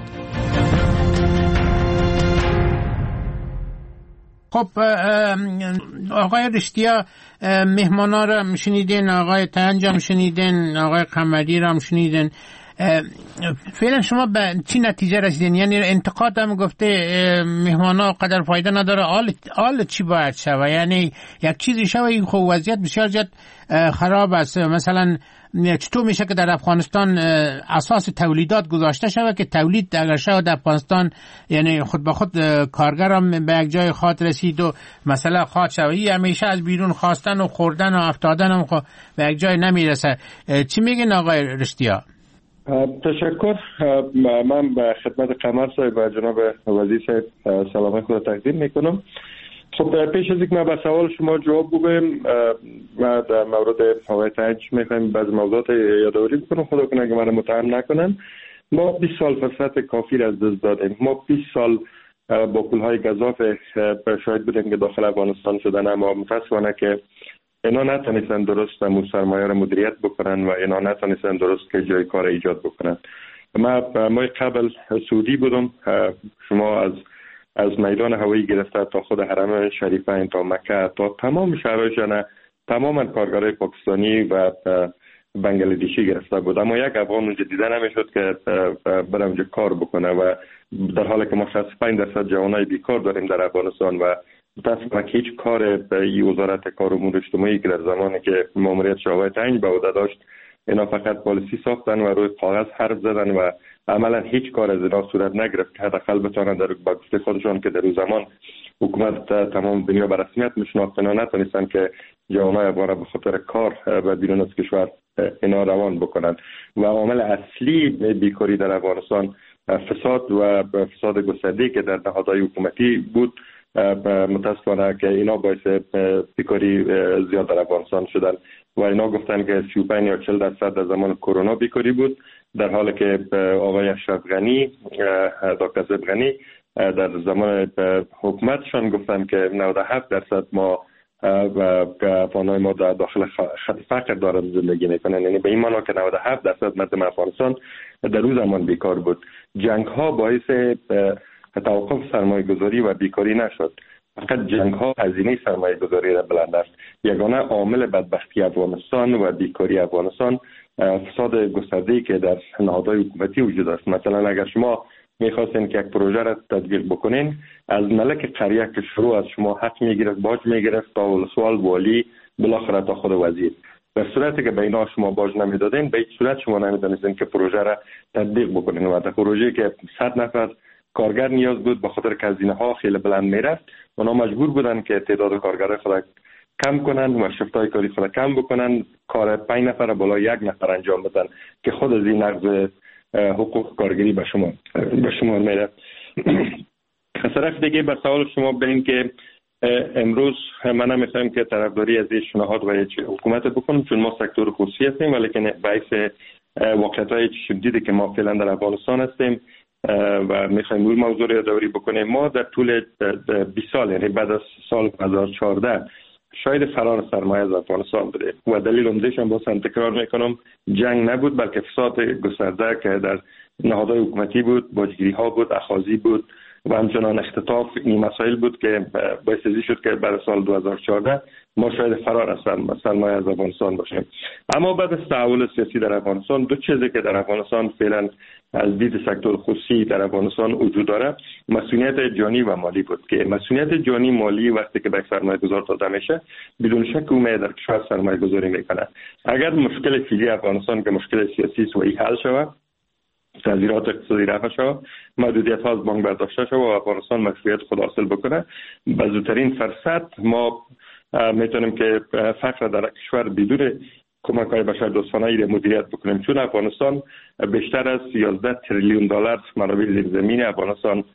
خب آقای رشتیا، مهمانا را شنیدین، آقای تنج هم شنیدین، آقای قمری را هم شنیدین. فعلا شما به چی نتیجه رسیدین؟ یعنی انتقاد هم گفته مهمانا قدر فایده نداره، حال چی باید شود؟ یعنی یک چیزی شود این خب وضعیت بسیار زیاد خراب است. مثلا چطور میشه که در افغانستان اساس تولیدات گذاشته شود که تولید اگر شود در افغانستان یعنی خود به خود کارگر هم به یک جای خاط رسید و مثلا خاط شود، همیشه از بیرون خواستن و خوردن و افتادن هم به یک جای نمیرسه. چی میگین آقای رشتیا؟ تشکر. من به خدمت قمر صاحب و جناب وزیر صاحب سلام خود تقدیم میکنم. خب پیش از اینکه ما به سوال شما جواب بگویم، ما در مورد هوای تنج میخوایم بعضی موضوعات یادآوری بکنم. خدا کنه که من متهم نکنن. ما 20 سال فرصت کافی را از دست دادیم. ما 20 سال با پولهای گزاف شاهد بودیم که داخل افغانستان شدن، اما متاسفانه که اینا نتونستن درست سرمایه را مدیریت بکنن و اینا نتونستن درست که جای کار ایجاد بکنن. ما قبل سعودی بودم. شما از میدان هوایی گرفته تا خود حرم شریفین تا مکه تا تمام شهرهای تمام کارگرای پاکستانی و بنگلادشی گرفته بود، اما یک افغان اونجا دیده نمیشد که بره اونجا کار بکنه و در حالی که ما 65% جوانای بیکار داریم در افغانستان و متاسفانه هیچ کار به وزارت کار و امور اجتماعی که در زمانی که ماموریت شاهوای تنگ به عهده داشت اینا فقط پالیسی ساختن و روی کاغذ حرف زدن و عملا هیچ کار از اینا صورت نگرفت که حداقل بتونن در با گفته خودشان که در اون زمان حکومت تمام دنیا به رسمیت میشناخت، اینا نتونستن که جوانای افغان به خاطر کار و بیرون از کشور اینا روان بکنن. و عامل اصلی بیکاری در افغانستان فساد و فساد گسترده که در نهادهای حکومتی بود. متاسفانه که اینا باعث بیکاری زیاد در افغانستان شدن و اینا گفتن که 35 یا 40% در زمان کرونا بیکاری بود، در حالی که آقای اشرف غنی، دکتر اشرف غنی در زمان حکومتشان گفتن که 97% ما و افغانای ما در داخل خط فقر دارن زندگی میکنن. یعنی به این معنا که 97% مردم افغانستان در اون زمان بیکار بود. جنگ ها باعث توقف سرمایه گذاری و بیکاری نشد، فقط جنگ ها هزینه سرمایه گذاری را بلند است. یگانه عامل بدبختی افغانستان و بیکاری افغانستان فساد گسترده‌ای که در نهادهای حکومتی وجود است. مثلا اگر شما میخواستین که یک پروژه را تطبیق بکنین، از ملک قریه که شروع از شما حق میگرفت، باج میگرفت تا ولسوال، والی، بالاخره تا خود وزیر. در صورتی که به اینا شما باج نمیدادین، به هیچ صورت شما نمیتونستین که پروژه را تطبیق بکنین. و در پروژه‌ای که 100 نفر کارگر نیاز بود، به خاطر که هزینه ها خیلی بلند میرفت، اونا مجبور بودن که تعداد کارگرای خود کم کنن و شفتای کاری خود کم بکنن، کار 5 نفر بالا 1 نفر انجام بدن که خود از این نقض حقوق کارگری به شما میره. از طرف دیگه به سوال شما بریم که امروز من نمیخوایم که طرفداری از هیچ نهاد و هیچ حکومت بکنم، چون ما سکتور خصوصی هستیم، ولی که باعث واقعیت‌های شدیدی که ما فعلا در افغانستان هستیم و میخوایم اون موضوع رو یادآوری بکنیم. ما در طول 20 سال، یعنی بعد از سال 2014 شاید فرار سرمایه از افغانستان بوده و دلیل عمده‌اش هم باز تکرار میکنم جنگ نبود، بلکه فساد گسترده که در نهادهای حکومتی بود، باجگیری ها بود، اخاذی بود و همچنان اختطاف. این مسائل بود که باعث شد که برای سال 2014 ما شاید فرار از سرمایه از افغانستان باشیم. اما بعد از تحول سیاسی در افغانستان، دو چیزی که در افغانستان فعلا از دید سکتور خصوصی در افغانستان وجود داره، مسئولیت جانی و مالی بود که مسئولیت جانی مالی وقتی که به سرمایه گذار داده میشه، بدون شک او در کشور سرمایه گذاری میکنه. اگر مشکل فعلی افغانستان که مشکل سیاسی است و این حل شود، تغییرات اقتصادی رفع شود، محدودیت ها از بانک برداشته شود و افغانستان مشروعیت خود حاصل بکنه، به زودترین فرصت ما میتونیم که فقر در کشور بدون کمک های بشر دوستانه مدیریت بکنیم، چون افغانستان بیشتر از 11 تریلیون دلار منابع زیرزمینی افغانستان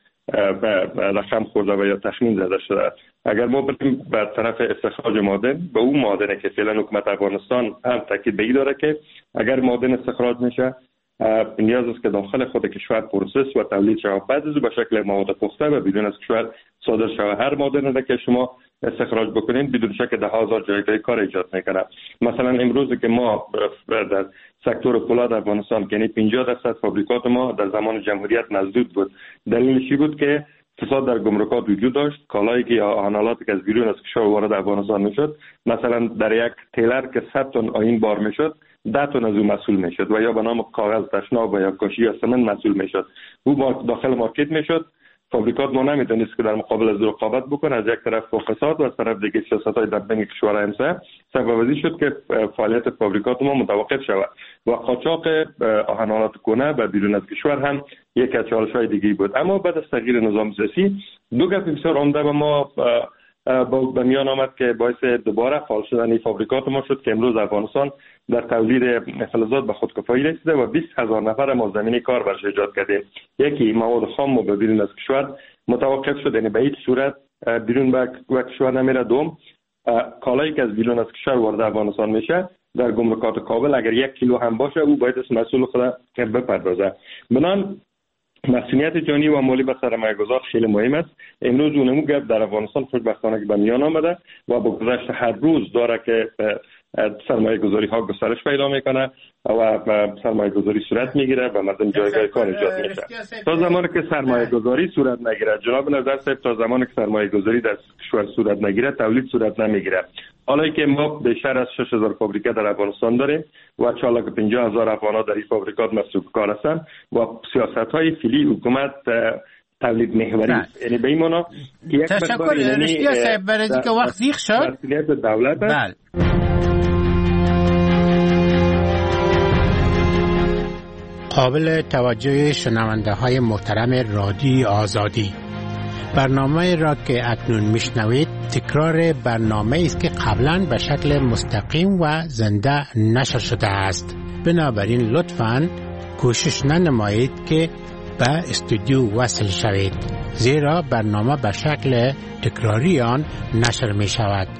رقم خورده و یا تخمین زده شده. اگر ما بریم به طرف استخراج معادن، به اون معادنی که فعلا حکومت افغانستان هم تاکید به این داره که اگر معادن استخراج میشه، نیاز است که داخل خود کشور پروسس و تولید شود، بعد از به شکل مواد پخته و بدون از کشور صادر شود. هر معادنی که شما استخراج بکنین بدون شک 10,000 جایگاه کار ایجاد میکنه. مثلا امروز که ما در سکتور پولاد افغانستان، یعنی 50% فابریکات ما در زمان جمهوریت مسدود بود. دلیلش بود که فساد در گمرکات وجود داشت. کالایی که آهنالاتی که از بیرون از کشور وارد افغانستان میشد، مثلا در یک تیلر که 100 تن آیین بار میشد، 10 تن از او مسئول میشد و یا به نام کاغذ تشناب و یا کاشی یا سمنت مسئول میشد. او داخل مارکت میشد. فابریکات ما نمیتونست که در مقابل از رقابت بکنه، از یک طرف فساد و از طرف دیگه سیاست‌های دمپینگ کشورهای همسایه سبب شد که فعالیت فابریکات ما متوقف شود و قاچاق آهن‌آلات کهنه و بیرون از کشور هم یک از چالش‌های دیگه بود. اما بعد از تغییر نظام سیاسی، دو گپ بسیار عمده به ما به میان آمد که باعث دوباره فعال شدن فابریکات ما شد که امروز افغانستان در تولید فلزات به خودکفایی رسیده و 20,000 نفر ما زمینه کار برش ایجاد کردیم. یکی مواد خام و بیرون از کشور متوقف شد، یعنی به هیچ صورت بیرون و کشور نمیره. دوم کالایی که از بیرون از کشور وارد افغانستان میشه در گمرکات کابل اگر 1 کیلو هم باشه او باید از مسئول خود بپردازه. بنان مسئولیت جانی و مالی به سرمایه گذار خیلی مهم است. امروز اونمو گپ در افغانستان خوشبختانه که به میان آمده و با گذشت هر روز داره که سرمایه گذاری ها گسترش پیدا میکنه و سرمایه گذاری صورت میگیره و مردم جایگاه کار ایجاد میشه. تا زمانی که سرمایه گذاری صورت نگیره، جناب نظر صاحب، تا زمانی که سرمایه گذاری در کشور صورت نگیره تولید صورت نمیگیره. حالا که ما بیشتر از 6000 فابریکه در افغانستان داریم و 450,000 افغان در این فابریکات مصروف کار هستند و سیاست های فعلی حکومت تولید محوری است. یعنی به این معنا یک تشکر رشدیا صاحب برای که وقت زیغ شد. مسئولیت دولت است. قابل توجه شنونده های محترم رادیوی آزادی، برنامه را که اکنون میشنوید تکرار برنامه است که قبلا به شکل مستقیم و زنده نشر شده است. بنابراین لطفاً کوشش ننمایید که به استودیو وصل شوید، زیرا برنامه به شکل تکراری آن نشر می شود.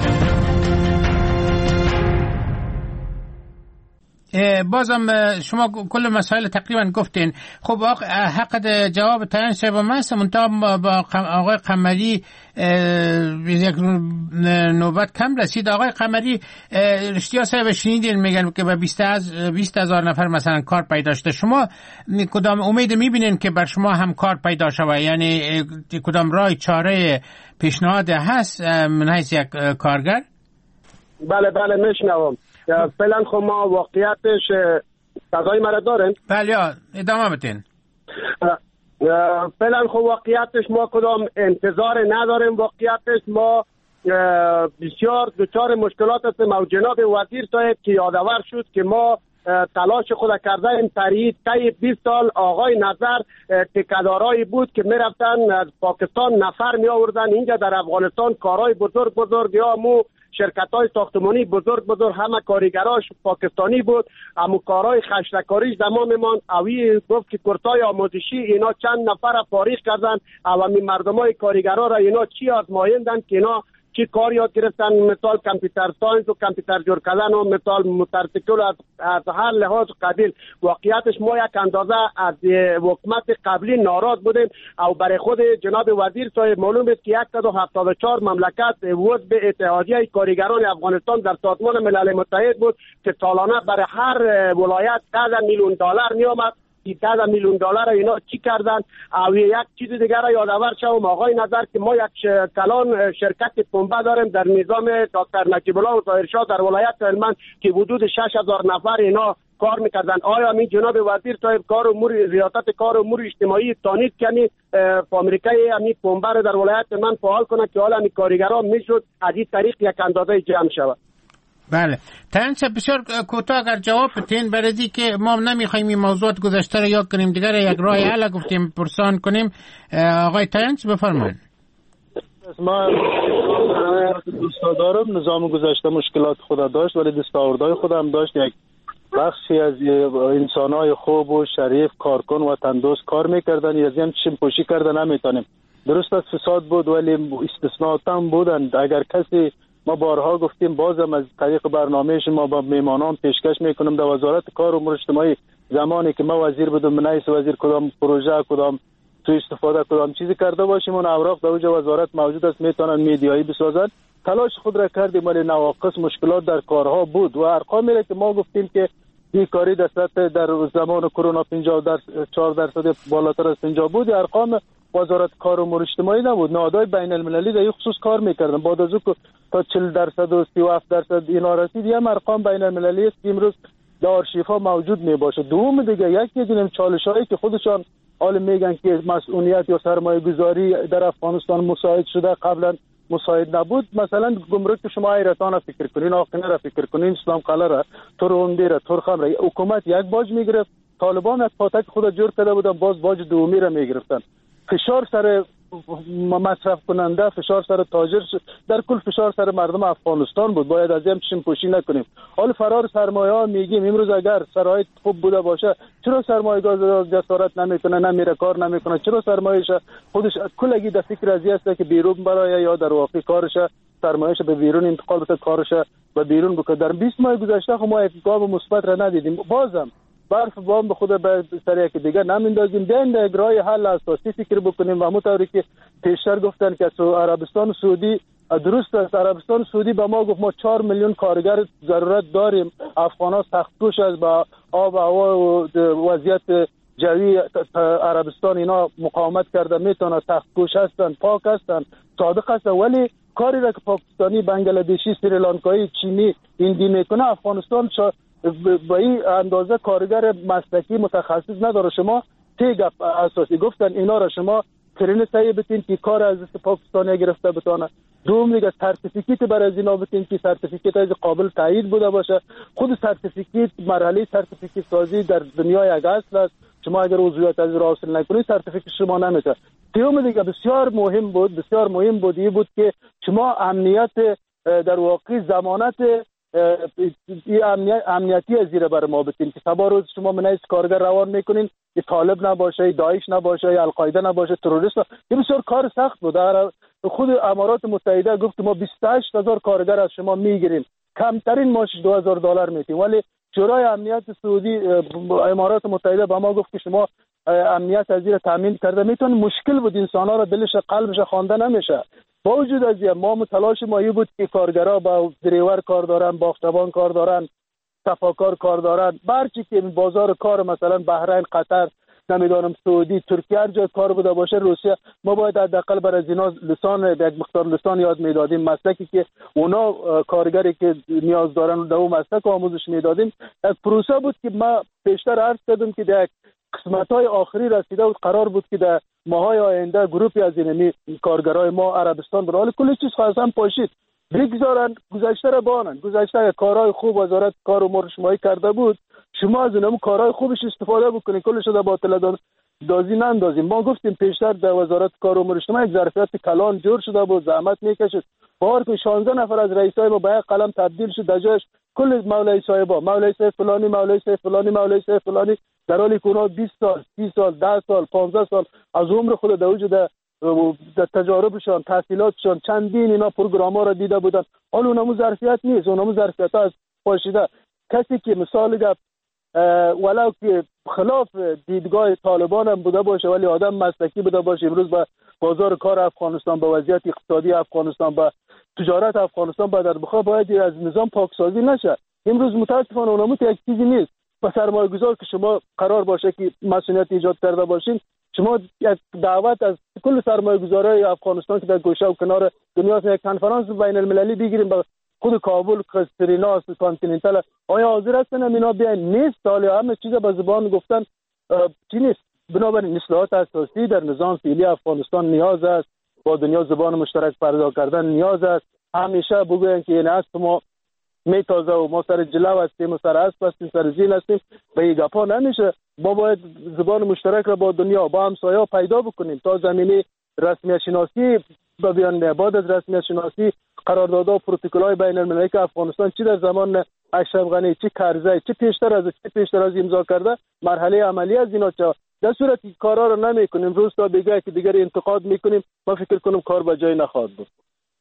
بازم شما کل مسائل تقریبا گفتین. خب حق جواب تعیین شب ماست منتها با آقای قمری یک نوبت کم رسید. آقای قمری، رشدیا صاحب شنیدین میگن که به 20,000 نفر مثلا کار پیدا شده. شما کدام امید میبینین که بر شما هم کار پیدا شود؟ یعنی کدام راه چاره پیشنهاد هست من حیث یک کارگر؟ بله میشنوم. فعلا خب ما واقعیتش صدای مرا دارن؟ بله ادامه بدین. فعلا خب واقعیتش ما کدام انتظار نداریم. واقعیتش ما بسیار دچار مشکلات هستیم و جناب وزیر صاحب که یادآور شد که ما تلاش خود کرده این طی 20 سال آقای نظر تکدارایی بود که میرفتن از پاکستان نفر می آوردن اینجا در افغانستان کارهای بزرگ یا مو شرکت‌های ساختمانی بزرگ همه کارگراش پاکستانی بود. اما کارهای خشتکاریش زمان میمان اوی گفت که کورسای آموزشی اینا چند نفر فارغ کردن و می مردمای کارگرا را اینا چی آزمایندن که اینا چی کار یاد گرفتن، مثال کامپیوتر ساینس و کامپیوتر جور کردن و مثال موتورسیکل از هر لحاظ قبیل. واقعیتش ما یک اندازه از حکومت قبلی ناراض بودیم او برای خود جناب وزیر صاحب معلوم است که 174 مملکت عضو اتحادیه کارگران افغانستان در سازمان ملل متحد بود که سالانه برای هر ولایت 10 میلیون دلار می آمد. 10 میلیون دلار اینا چی کردن؟ او یک چیز دیگر را یادآور شوم آقای نظر که ما یک کلان شرکت پنبه داریم در نظام دکتر نجیب الله و طاهرشاه در ولایت هلمند که حدود 6,000 نفر اینا کار میکردن. آیا می جناب وزیر صاحب کار امور ریاست کار امور اجتماعی تانید کنی امریکای امی پنبه در ولایت من فعال کنه که حالا امی کارگران میشد از این طریق یک اندازه جمع شود؟ بله تنچه بسیار کوتاه اگر جواب بدین برای که ما نمیخوایم این موضوعات گذشته را یاد کنیم دیگر یک راه حل گفتیم پرسان کنیم. آقای تاینچ بفرمایید. من دوست دارم نظام گذشته مشکلات خود داشت ولی دستاوردهای خودم داشت. یک بخشی از انسانهای خوب و شریف کارکن و تندرست کار میکردن از این چشم پوشی کردن نمیتونیم. درست است فساد بود ولی استثناءات هم بودند. اگر کسی ما بارها گفتیم بازم از طریق برنامه شما با میمانان پیشکش میکنم در وزارت کار و امور اجتماعی زمانی که ما وزیر بودم منیس وزیر کدام پروژه کدام تو استفاده کدام چیزی کرده باشیم اون اوراق در اوج وزارت موجود است میتونن میدیایی بسازن. تلاش خود را کردیم ولی نواقص مشکلات در کارها بود و ارقامی را که ما گفتیم که بیکاری در زمان کرونا 54% بالاتر از 50 بود ارقام وزارت کار و امور اجتماعی نبود. نهادهای بین المللی در این خصوص کار میکردن. بعد از اون تا 40% و 37% اینا رسید هم ارقام بین المللی است که امروز در آرشیف‌ها موجود میباشه. دوم دیگه یکی دیدیم چالش‌هایی که خودشان حالا میگن که مسئولیت یا سرمایه گذاری در افغانستان مساعد شده قبلا مساعد نبود. مثلا گمرک شما ایرتان را فکر کنین، آقینه را فکر کنین، اسلام قلعه را، تورنده را، تورخم را حکومت یک باج میگرفت. طالبان از پاتک خود جور کرده بودن باز باج دومی را میگرفتن. فشار سر مصرف کننده، فشار سر تاجر، در کل فشار سر مردم افغانستان بود. باید از این چشم پوشی نکنیم. حال فرار سرمایه ها میگیم امروز اگر شرایط خوب بوده باشه چرا سرمایه‌گذار جسارت نمیکنه، نمیره کار نمیکنه؟ چرا سرمایه‌اش خودش کلگی در فکر از است که بیرون برای یا در واقع کارش سرمایه‌اش به بیرون انتقال بده، کارش به بیرون بکنه. در 20 ماه گذشته ما یک گام مثبت را ندیدیم. بازم برف بام به خود به سر یک دیگه نمیندازیم. بیاین در راه حل اساسی فکر بکنیم و همونطوری که پیشتر گفتن که عربستان سعودی درست است، عربستان سعودی به ما گفت ما 4 میلیون کارگر ضرورت داریم. افغان‌ها سخت‌کوش از با آب و هوا و وضعیت جوی عربستان اینا مقاومت کرده میتونه، سخت‌کوش هستن، پاک هستن، صادق هستن، ولی کاری را که پاکستانی، بنگلادشی، سریلانکایی، چینی هندی میکنه افغانستان با این اندازه کارگر مسلکی متخصص نداره. شما تیگه اساسی گفتن اینا را شما کرینه تایی بتین که کار از پاکستانی گرفته بتانه. دوم دیگه سرتیفیکیت برای از اینا بتین که سرتیفیکیت از قابل تایید بوده باشه. خود سرتیفیکیت مرحله سرتیفیکیت سازی در دنیا یک اصل است. شما اگر عضویت از را حاصل نکنید سرتیفیکیت شما نمیشه. دوم دیگه بسیار مهم بود این بود که شما امنیت در واقع ضمانت امنیتی از زیر بر ما بتین که سبا روز شما منیز کارگر روان میکنین که طالب نباشه، داعش نباشه، القاعده نباشه، تروریست. این بسیار کار سخت بود. خود امارات متحده گفت ما 28,000 کارگر از شما میگیریم، کمترین ماش $2,000 میتیم، ولی شورای امنیت سعودی امارات متحده به ما گفت که شما امنیت از زیر تامین کرده میتون. مشکل بود، انسان ها را دلش قلبش خوانده نمیشه. با وجود از این ما تلاش ما این بود که کارگرها با دریور کار دارن، باغچبان کار دارن، صفاکار کار دارن، برچی که بازار کار مثلا بحرین، قطر، نمیدانم سعودی، ترکیه هر جای کار بوده باشه، روسیه، ما باید حداقل برای اینا لسان یک مقدار لسان یاد میدادیم، مسلکی که اونا کارگری که نیاز دارن در اون مسلک آموزش میدادیم. یک پروسه بود که ما بیشتر عرض کردم که در قسمت‌های آخری رسیده بود. قرار بود که در ماهای آینده گروپی از این کارگرای ما عربستان برای کلی چیز خواستن پاشید بگذارن، گذشته را بانن. گذشته کارهای خوب وزارت کار و امور اجتماعی کرده بود، شما از اونم کارهای خوبش استفاده بکنید، کلش رو باطل دازی نندازیم. ما گفتیم پیشتر در وزارت کار و امور اجتماعی یک ظرفیت کلان جور شده بود، زحمت میکشید. بار که 16 نفر از رئیسای ما به یک قلم تبدیل شد، در جایش کل مولای صاحبا، مولای صاحب فلانی، مولای صاحب فلانی، مولای صاحب فلانی، در حالی که اونا 20 سال، 30 سال، 10 سال، 15 سال از عمر خود در وجود در تجاربشان، تحصیلاتشان، چندین اینا پروگرام‌ها را دیده بودن. حالا اونمو ظرفیت نیست، اونمو ظرفیت ها از پاشیده. کسی که مثال ولو که خلاف دیدگاه طالبان هم بوده باشه ولی آدم مسلکی بوده باشه، امروز با بازار کار افغانستان، با وضعیت اقتصادی افغانستان، با تجارت افغانستان با در بخواه باید از نظام پاکسازی نشه. امروز متاسفانه اونمو یک چیزی نیست. با سرمایه گذار که شما قرار باشه که مسئولیت ایجاد کرده باشین، شما یک دعوت از کل سرمایه گذارای افغانستان که در گوشه و کنار دنیا یک کنفرانس بین المللی بگیریم با خود کابل، سرینا، کانتیننتال، آیا حاضر هستن اینا بیاین؟ نیست. حالا همه چیز با زبان گفتن چی نیست. بنابراین اصلاحات اساسی در نظام فعلی افغانستان نیاز است، با دنیا زبان مشترک پیدا کردن نیاز است. همیشه بگوین که این است ما میتازه و ما سر جلو هستیم و سر اسب هستیم، سر زین هستیم، به این گپا نمیشه. ما باید زبان مشترک را با دنیا، با همسایه‌ها پیدا بکنیم تا زمینه رسمیت شناسی بیان. بعد از رسمیت شناسی قراردادها و پروتکل‌های بین المللی که افغانستان چی در زمان اشرف غنی، چه کرزی، چه پیشتر از امضا کرده، مرحله عملی از اینا چه. در صورتی کارا رو نمیکنیم، روز تا بگه که دیگر انتقاد میکنیم، ما فکر کنم کار به جای نخواهد بود.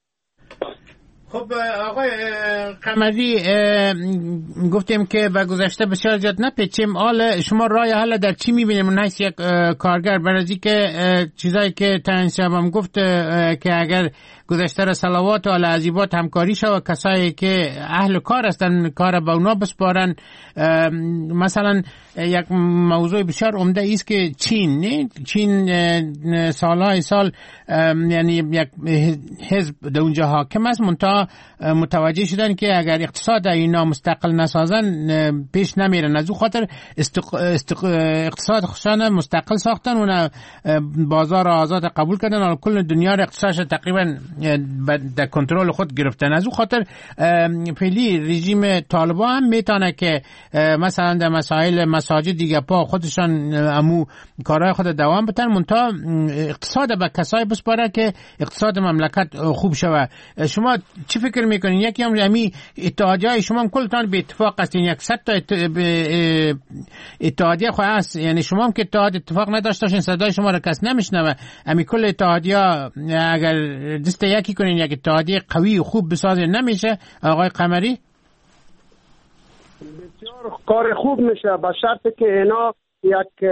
خب آقای قمری، گفتیم که به گذشته بسیار زیاد نپیچیم. حالا شما راه حل در چی میبینیم من حیث یک کارگر؟ برای که چیزایی که تنسیب هم گفت که اگر گذشته را صلوات و عزیبات همکاری شود، کسایی که اهل کار هستن کار با اونا بسپارن. مثلا یک موضوع بسیار عمده است که چین سالهای سال یعنی یک حزب در اونجا حاکم است، متوجه شدن که اگر اقتصاد اینا مستقل نسازن پیش نمیرن. از او خاطر اقتصاد خودشان مستقل ساختن، اون بازار آزاد قبول کردن و کل دنیا را اقتصادش تقریبا در کنترل خود گرفتن. از اون خاطر فعلی رژیم طالبان هم میتونه که مثلا در مسائل مساجد دیگه پا خودشان امو کارهای خود دوام بتن، منتها اقتصاد به کسای بسپاره که اقتصاد مملکت خوب شود. شما چی فکر میکنین؟ یکی هم امی اتحادیه شما هم کلتان به اتفاق هستین، 100 تا اتحادیه خواهد است، یعنی شما هم که اتفاق نداشتین صدای شما را کس نمیشنوه. امی کل اتحادیه اگر دست یکی کنین یک اتحادیه قوی و خوب بسازه نمیشه آقای قمری؟ بسیار کار خوب میشه به شرطی که اینا یک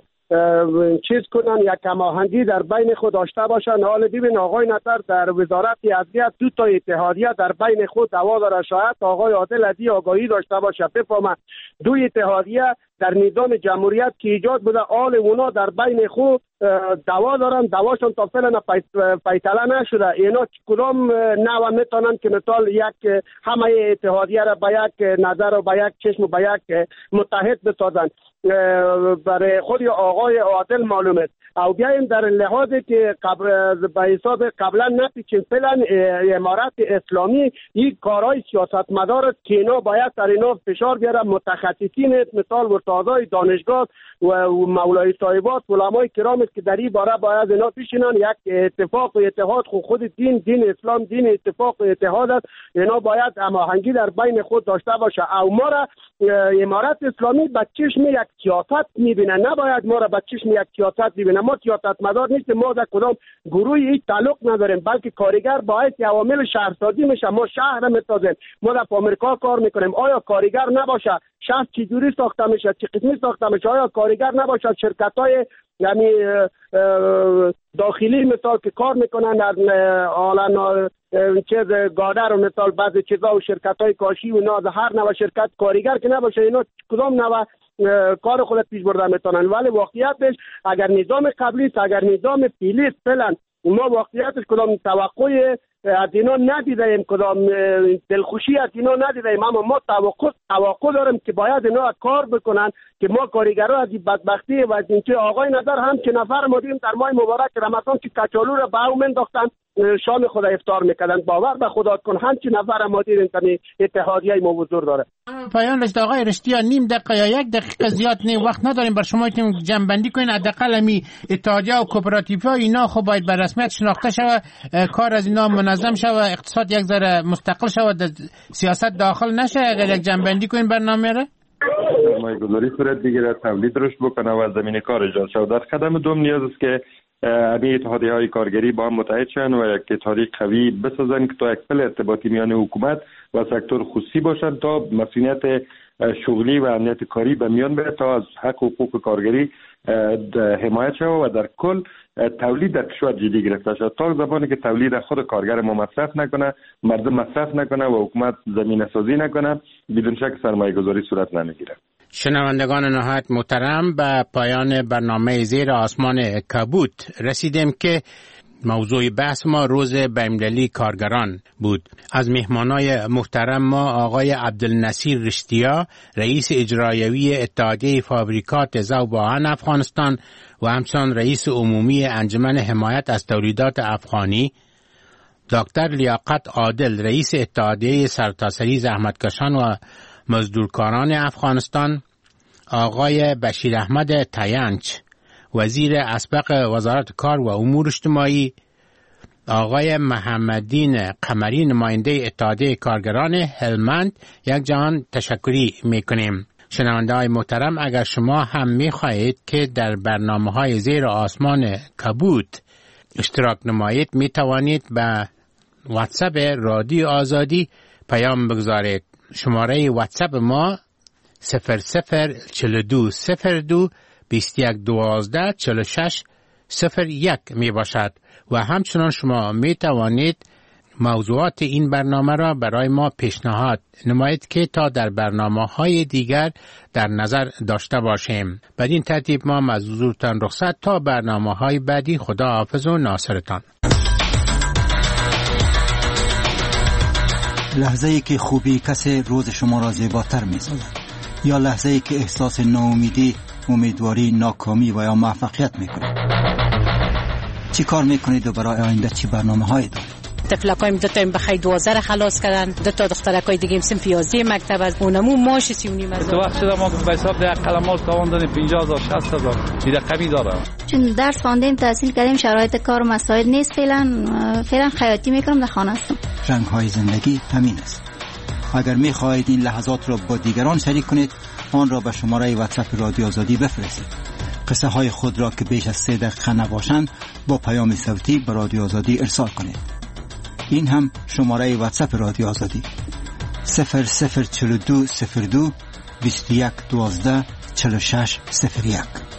چیز کنن، یک هماهنگی در بین خود داشته باشن. حالا ببین آقای نصر در وزارت عدلیه 2 تا اتحادیه در بین خود دعوا داره، شاید آقای عادل عدی آگاهی داشته باشه بفهمه 2 اتحادیه در نظام جمهوریت که ایجاد بوده آل اونا در بین خود دعوا دارن، دعواشون تا فعلا فیصله نشده. اینا کدام نوع میتونن که مثال یک همه اتحادیه را به یک نظر و به یک چشم و به یک متحد بسازن برای خود آقای عادل معلوم است. او بیایم در لحاظی که به حساب قبلا نپیچیم، فعلا امارت اسلامی این کارهای سیاستمدار است که اینا باید در اینا فشار بیارن. متخصصین مثال ورتازای دانشگاه و مولای صاحبات علمای کرام است که در این باره باید اینا بشینن یک اتفاق و اتحاد. خود دین اسلام دین اتفاق و اتحاد است، اینا باید هماهنگی در بین خود داشته باشه. او ما را امارت اسلامی به چشم یک سیاست میبینه، نباید ما را به چشم یک سیاست ببینه. ما سیاست مدار نیستیم، ما در کدام گروهی هیچ تعلق نداریم، بلکه کارگر باعث عوامل شهرسازی میشه. ما شهر میسازیم، ما در آمریکا کار میکنیم. آیا کارگر نباشه شهر چجوری ساخته میشه، چه قسمی ساخته میشه؟ آیا کارگر نباشه شرکت‌های یعنی داخلی مثال که کار میکنن حالا چیز گادر و مثال بعضی چیزا و شرکت‌های کاشی و ناز هر نوع شرکت کارگر که نباشه اینا کدام نوع کار خود پیش برده میتونن. ولی واقعیتش اگر نظام قبلی است، اگر نظام فعلی است، فعلا ما واقعیتش کدام توقع از اینا ندیدیم، کدام دلخوشی از اینا ندیدیم، اما ما توقع داریم که باید اینا کار بکنن که ما کارگرها از این بدبختی و از اینکه آقای نظر هم که نفر ما دیدیم در ماه مبارک رمضان که کچالو را به او انداختن شام خدا افطار میکردن. باور به خدا کن همچی نفر ما دیدیم که اتحادیه ما حضور داره. پایان رشته آقای رشتیا نیم دقیقه یا 1 دقیقه زیاد نیم وقت نداریم بر شما که جنبندی کنین. حداقل امی اتحادیه و کوپراتیوها اینا خب باید به رسمیت شناخته شود، کار از اینا منظم شود، اقتصاد یک ذره مستقل شود، سیاست داخل نشه. اگر یک جنبندی کنین برنامه را سرمایه‌گذاری صورت بگیره، تولید رشد بکنه و زمین کار ایجاد شود. در قدم دوم نیاز است که همین اتحادیه‌های کارگری با هم متحد شوند و یک اتحادیه قوی بسازند که تا یک پل ارتباطی میان حکومت و سکتور خصوصی باشند تا مسئولیت شغلی و امنیت کاری به میان بره، تا از حق و حقوق کارگری حمایت شود و در کل تولید در کشور جدی گرفته شد. تا زمانی که تولید خود کارگر ما مصرف نکنه، مردم مصرف نکنه و حکومت زمینه سازی نکنه، بدون شک سرمایه گذاری صورت نمیگیره. شنوندگان نهایت محترم، به پایان برنامه زیر آسمان کبوت رسیدیم که موضوع بحث ما روز بین‌المللی کارگران بود. از مهمانای محترم ما آقای عبدالنصیر رشتیا، رئیس اجرایی اتحادیه فابریکات ذوب‌آهن افغانستان و همچنان رئیس عمومی انجمن حمایت از تولیدات افغانی، دکتر لیاقت عادل، رئیس اتحادیه سرتاسری زحمتکشان و مزدورکاران افغانستان، آقای بشیر احمد تاینچ، وزیر اسبق وزارت کار و امور اجتماعی، آقای محمدین قمری، نماینده اتحادیه کارگران هلمند، یک جهان تشکری میکنیم. شنونده های محترم، اگر شما هم میخواهید که در برنامه های زیر آسمان کبوت اشتراک نمایید، میتوانید به واتساپ رادیو آزادی پیام بگذارید. شماره واتساپ ما 004202 2112 46 01 می باشد و همچنان شما می توانید موضوعات این برنامه را برای ما پیشنهاد نمایید که تا در برنامه های دیگر در نظر داشته باشیم. بدین ترتیب ما از حضورتان رخصت تا برنامه های بعدی. خدا حافظ و ناصرتان. لحظه ای که خوبی کسی روز شما را زیباتر می سازد، یا لحظه ای که احساس ناامیدی، امیدواری، ناکامی و یا موفقیت می کنید. چی کار می کنید و برای آینده چی برنامه هایی دارید؟ طفلکایم 2 تا بخای 12 را خلاص کردن، 2 تا دخترکای دیگه هم صنف 11 مکتب از اونمو ماش 3.5 تو وقت شده ما به حساب ده قلماس تاوان دادیم 50000 60000 این رقمی داره. چون درس خواندیم تحصیل کردیم شرایط کار و مسائل نیست، فعلا خیاطی میکنم، در خانه هستم. رنگ‌های زندگی همین است. اگر می‌خواهید این لحظات را با دیگران شریک کنید، آن را به شماره واتساپ رادیو آزادی بفرستید. قصه های خود را که بیش از 3 دقیقه نباشند با پیام صوتی به رادیو آزادی ارسال کنید. این هم شماره واتساپ رادیو آزادی 004202 21 12 46 01.